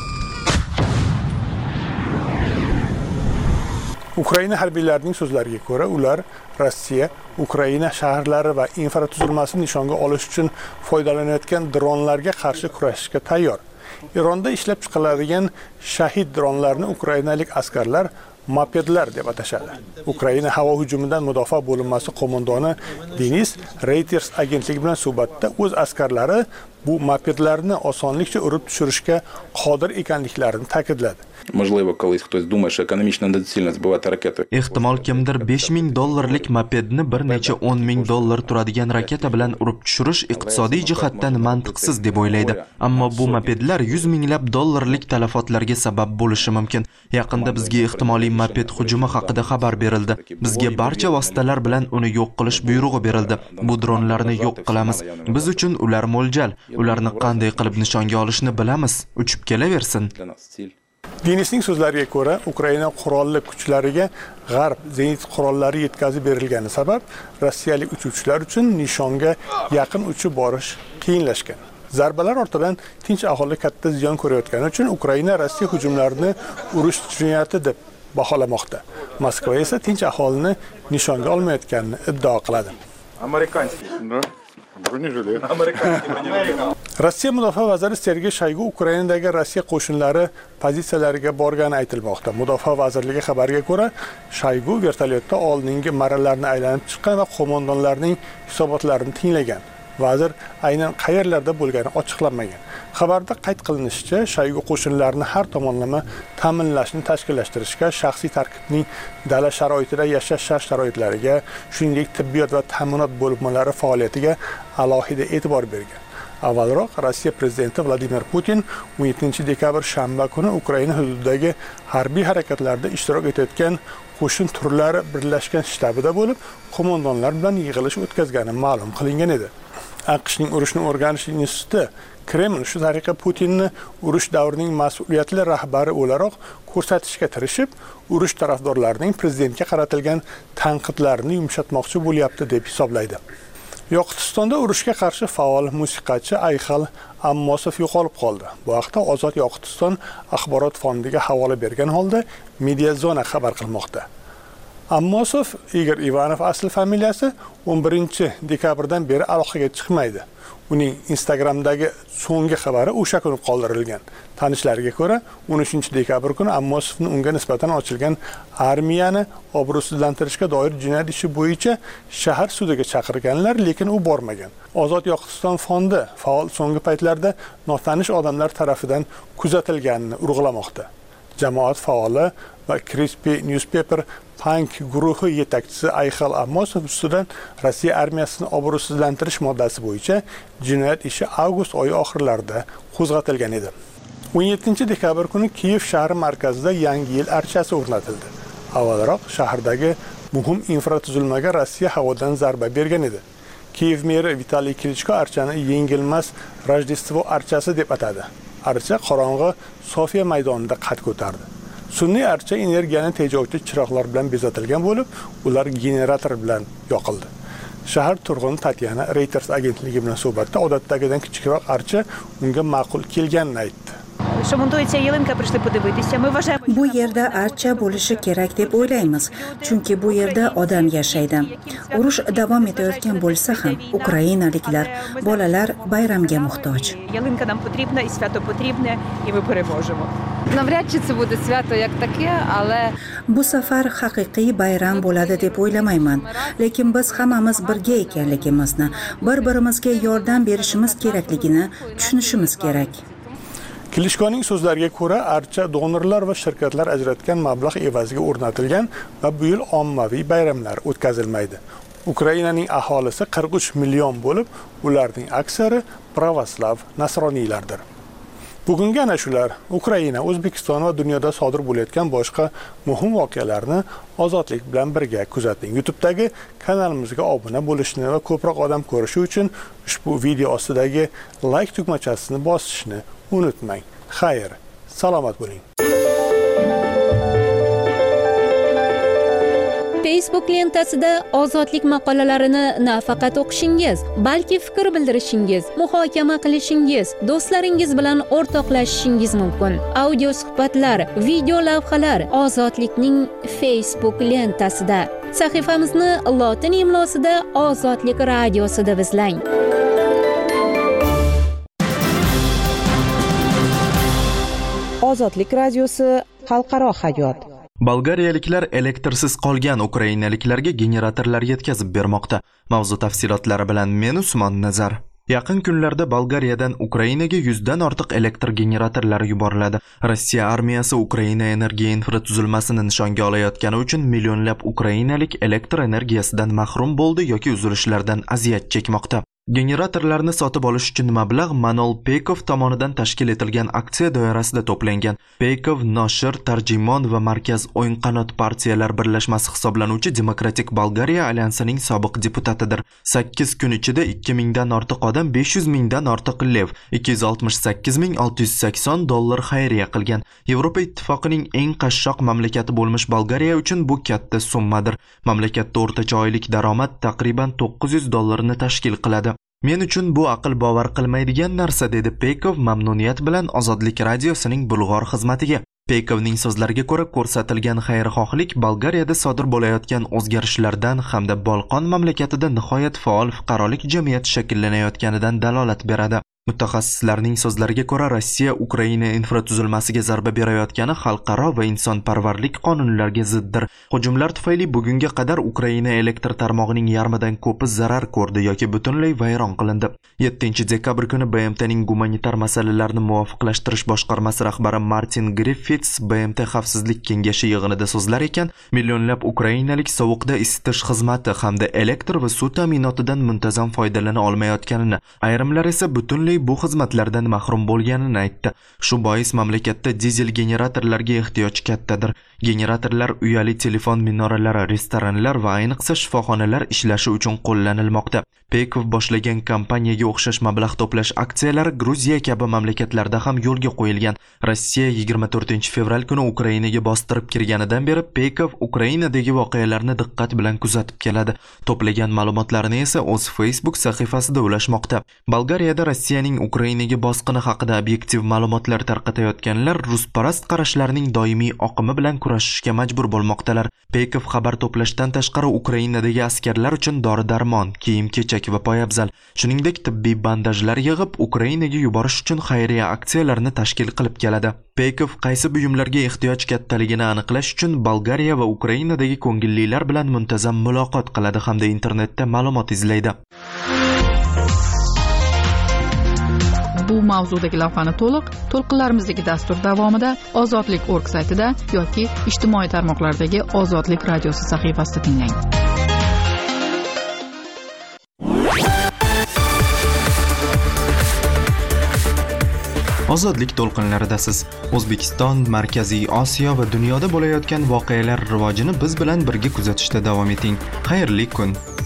Ukraina harbiylarining so'zlariga ko'ra, ular Rossiya Ukraina shaharlari va infratuzilmasini nishonga olish uchun foydalanayotgan dronlarga qarshi kurashishga tayyor. Eronda ishlab chiqariladigan shahid dronlarni ukrainalik askarlar mopedlar deb atashadi. Ukraina havo hujumidan mudofaa bo'linmasi qo'mondoni Denis Reuters agentligi bilan suhbatda o'z askarlari bu mopedlarni osonlikcha urib tushirishga qodir ekanliklarini ta'kidladi. Можливо, колись хтось думає, що економічно недоцільно збивати ракети. Ehtimol kimdir besh ming dollarlik mopedni bir necha o'n ming dollar turadigan raketa bilan urib tushirish iqtisodiy jihatdan mantiqsiz deb o'ylaydi. Ammo bu mopedlar yuz minglab dollarlik talafotlarga sabab bo'lishi mumkin. Yaqinda bizga ehtimoliy moped hujumi haqida xabar berildi. Bizga barcha vositalar bilan uni yo'q qilish buyrug'i berildi. Bu dronlarni yo'q qilamiz. Biz uchun ular mo'ljal. Ularni qanday qilib nishonga olishni bilamiz. Uchib kelaversin. Denisning so'zlariga ko'ra, Ukraina qurolli kuchlariga G'arb zenit qurollari yetkazib berilgani sabab rossiyalik uchuvchilar uchun nishonga yaqin uchib borish qiyinlashgan. Zarbalar ortidan tinch aholi katta ziyon ko'rayotgani uchun Ukraina Rossiya hujumlarini urush jinoyati deb baholamoqda. Moskva esa tinch aholini nishonga olmayotganini iddao qiladi. Rossiya mudofaa vaziri Sergey Shoygu Ukrainadagi Rossiya qo'shinlari pozitsiyalariga borgani aytilmoqda. Mudofaa vazirligi xabariga ko'ra, Shoygu vertolyotda oldingi marralarni aylanib chiqqan va qo'mondonlarning hisobotlarini tinglagan. Vazir aynan qayerlarda bo'lgani ochiqlanmagan. Xabarda qayd qilinishicha, Shoygu qo'shinlarni har tomonlama ta'minlashni tashkillashtirishga, shaxsiy tarkibning dala sharoitida yashash shart-sharoitlariga, shuningdek tibbiyot va ta'minot bo'linmalari faoliyatiga alohida e'tibor bergan. Avvalroq Rossiya prezidenti Vladimir Putin o'n yettinchi dekabr shanba kuni Ukraina hududidagi harbiy harakatlarda ishtirok etayotgan qo'shin turlari birlashgan shtabida bo'lib, qo'mondonlar bilan yig'ilish o'tkazgani ma'lum qilingan edi. AQShning urushni o'rganish instituti Kreml shu tariqa Putinni urush davrining mas'uliyatli rahbari o'laroq ko'rsatishga tirishib, urush tarafdorlarining prezidentga qaratilgan tanqidlarini yumshatmoqchi bo'lyapti deb hisoblaydi. Yoqutistonda urushga qarshi faol musiqachi Ayxal Ammosov yo'qolib qoldi. Bu haqda Ozod Yoqutiston axborot fondiga havola bergan holda Mediazona xabar qilmoqda. Ammosov Igor Ivanov asl familiyasi o'n birinchi dekabrdan beri aloqaga chiqmaydi. Uning Instagramdagi so'nggi xabari o'sha kuni qoldirilgan. Tanishlariga ko'ra, o'n uchinchi dekabr kuni Ammosovni unga nisbatan ochilgan armiyani obro'sizlantirishga doir jinoyat ishi bo'yicha shahar sudiga chaqirganlar, lekin u bormagan. Ozod Yoqutiston fondi faol so'nggi paytlarda notanish odamlar tarafidan kuzatilganini urg'ulamoqda. Jamoat faoli va Crispy Newspaper Punk guruhi yetakchisi Ayxal Ammosov ustidan Rossiya armiyasini obro'sizlantirish moddasi bo'yicha jinoyat ishi avgust oyi oxirlarida qo'zg'atilgan edi. o'n yettinchi dekabr kuni Kiyev shahri markazida Yangi yil archasi o'rnatildi. Avvalroq shahardagi muhim infratuzilmaga Rossiya havodan zarba bergan edi. Kiyev meri Vitaliy Klichko archani yengilmas Rojdestvo archasi deb atadi. Archa qorong'i Sofiya maydonida qad ko'tardi. Sun'iy archa energiyani tejovchi chiroqlar bilan bezatilgan bo'lib, ular generator bilan yoqildi. Shahar turg'uni Tatyana Reuters agentligi bilan suhbatda odatdagidan kichikroq archa unga ma'qul kelganini aytdi. Bu yerda archa bo'lishi kerak deb o'ylaymiz, chunki bu yerda odam yashaydi. Urush davom etayotgan bo'lsa ham ukrainaliklar, bolalar bayramga muhtoj. Навряд чи це буде свято як таке, але bu safar haqiqiy bayram bo'ladi deb o'ylamayman, lekin biz hammamiz birga ekanligimizni, bir-birimizga yordam berishimiz kerakligini tushunishimiz kerak. Klishkoning so'zlariga ko'ra, archa donorlar va shirkatlar ajratgan mablag' evaziga o'rnatilgan va bu yil ommaviy bayramlar o'tkazilmaydi. Ukrainaning aholisi qirq uch million bo'lib, ularning aksari pravoslav nasroniylardir. Bugungi ana shular Ukraina, O'zbekiston va dunyoda sodir bo'layotgan boshqa muhim voqealarni ozodlik bilan birga kuzating. YouTube'dagi kanalimizga obuna bo'lishni va ko'proq odam ko'rishi uchun ushbu video ostidagi like tugmachasini bosishni unutmang. Xayr, salomat bo'ling. Facebook lentasida ozodlik maqolalarini nafaqat o'qishingiz, balki fikr bildirishingiz, muhokama qilishingiz, do'stlaringiz bilan o'rtoqlashishingiz mumkin. Audio suhbatlar, video lavhalar Ozodlikning Facebook lentasida. Sahifamizni lotin imlosida Ozodlik radiosida izlang. Ozodlik radiosi xalqaro hayot. Bolgariyaliklar elektrsiz qolgan ukrainaliklarga generatorlar yetkazib bermoqda. Mavzu tafsilotlari bilan men Usmon Nazar. Yaqin kunlarda Bolgariyadan Ukrainaga yuzdan ortiq elektr generatorlari yuboriladi. Rossiya armiyasi Ukraina energiya infratuzilmasini nishonga olayotgani uchun millionlab ukrainalik elektr energiyasidan mahrum bo'ldi yoki uzilishlardan aziyat chekmoqda. Generatorlarni sotib olish uchun mablag' Manol Peykov tomonidan tashkil etilgan aksiya doirasida to'plangan. Peykov Nosher, Tarjimon va Markaz o'yin qanot partiyalar birlashmasi hisoblanuvchi Demokratik Bolgariya alyansining sobiq deputatidir. sakkiz kun ichida ikki mingdan ortiq odam besh yuz mingdan ortiq lev, ikki yuz oltmish sakkiz ming olti yuz sakson dollar xayriya qilgan. Yevropa ittifoqining eng qashshoq mamlakati bo'lmish Bolgariya uchun bu katta summadir. Mamlakatda o'rtacha oylik daromad taqriban to'qqiz yuz dollarni tashkil qiladi. Men uchun bu aql bovar qilmaydigan narsa, dedi Peykov mamnuniyat bilan Ozodlik radiosining bulg'or xizmatiga. Peykovning so'zlariga ko'ra, ko'rsatilgan xayrixohlik Bolgariyada sodir bo'layotgan o'zgarishlardan hamda Bolqon mamlakatida nihoyat faol fuqarolik jamiyati shakllanayotganidan dalolat beradi. Mutaxassislarning so'zlariga ko'ra, Rossiya Ukraina infratuzilmasiga zarba berayotgani xalqaro va insonparvarlik qonunlariga ziddir. Hujumlar tufayli bugunga qadar Ukraina elektr tarmog'ining yarmidan ko'pi zarar ko'rdi yoki butunlay vayron qilindi. yettinchi dekabr kuni B M T'ning gumanitar masalalarni muvofiqlashtirish boshqarmasi rahbari Martin Griffiths B M T xavfsizlik kengashi yig'inida so'zlar ekan, millionlab ukrainalik sovuqda isitish xizmati hamda elektr va suv ta'minotidan muntazam foydalana olmayotganini, ayrimlar esa butunlay bu xizmatlardan mahrum bo'lganini aytdi. Shu bois mamlakatda dizel generatorlarga ehtiyoj kattadir. Generatorlar uyali telefon minoralari, restoranlar va ayniqsa shifoxonalar ishlashi uchun qo'llanilmoqda. Pekov boshlagan kampaniyaga o'xshash mablag' to'plash aksiyalari Gruziya kabi mamlakatlarda ham yo'lga qo'yilgan. Rossiya yigirma to'rtinchi fevral kuni Ukrainaga bostirib kirganidan beri Pekov Ukrainadagi voqealarni diqqat bilan kuzatib keladi. To'plagan ma'lumotlarni esa o'z Facebook sahifasida ulashmoqda. Bolgariyada Rossiyaning Ukrainaga bosqini haqida obyektiv ma'lumotlar tarqatayotganlar rusparast qarashlarning doimiy oqimi bilan kurashishga majbur bo'lmoqdalar. Pekov xabar to'plashdan tashqari Ukrainadagi askarlar uchun dori-darmon, kiyim-kechak va poyabzal, shuningdek tibbiy bandajlar yig'ib Ukrainaga yuborish uchun xayriya aksiyalarini tashkil qilib keladi. Pekov qaysi buyumlarga ehtiyoj kattaligini aniqlash uchun Bolgariya va Ukrainadagi ko'ngillilar bilan muntazam muloqot qiladi hamda internetda ma'lumot izlaydi. Bu mavzudagi lavhani to'liq to'lqinlarimizdagi dastur davomida ozodlik точка org saytida yoki ijtimoiy tarmoqlardagi Ozodlik radiosi sahifasida tinglang. Ozodlik to'lqinlaridasiz. O'zbekiston, Markaziy Osiyo va dunyoda bo'layotgan voqealar rivojini biz bilan birga kuzatishda davom eting. Xayrli kun.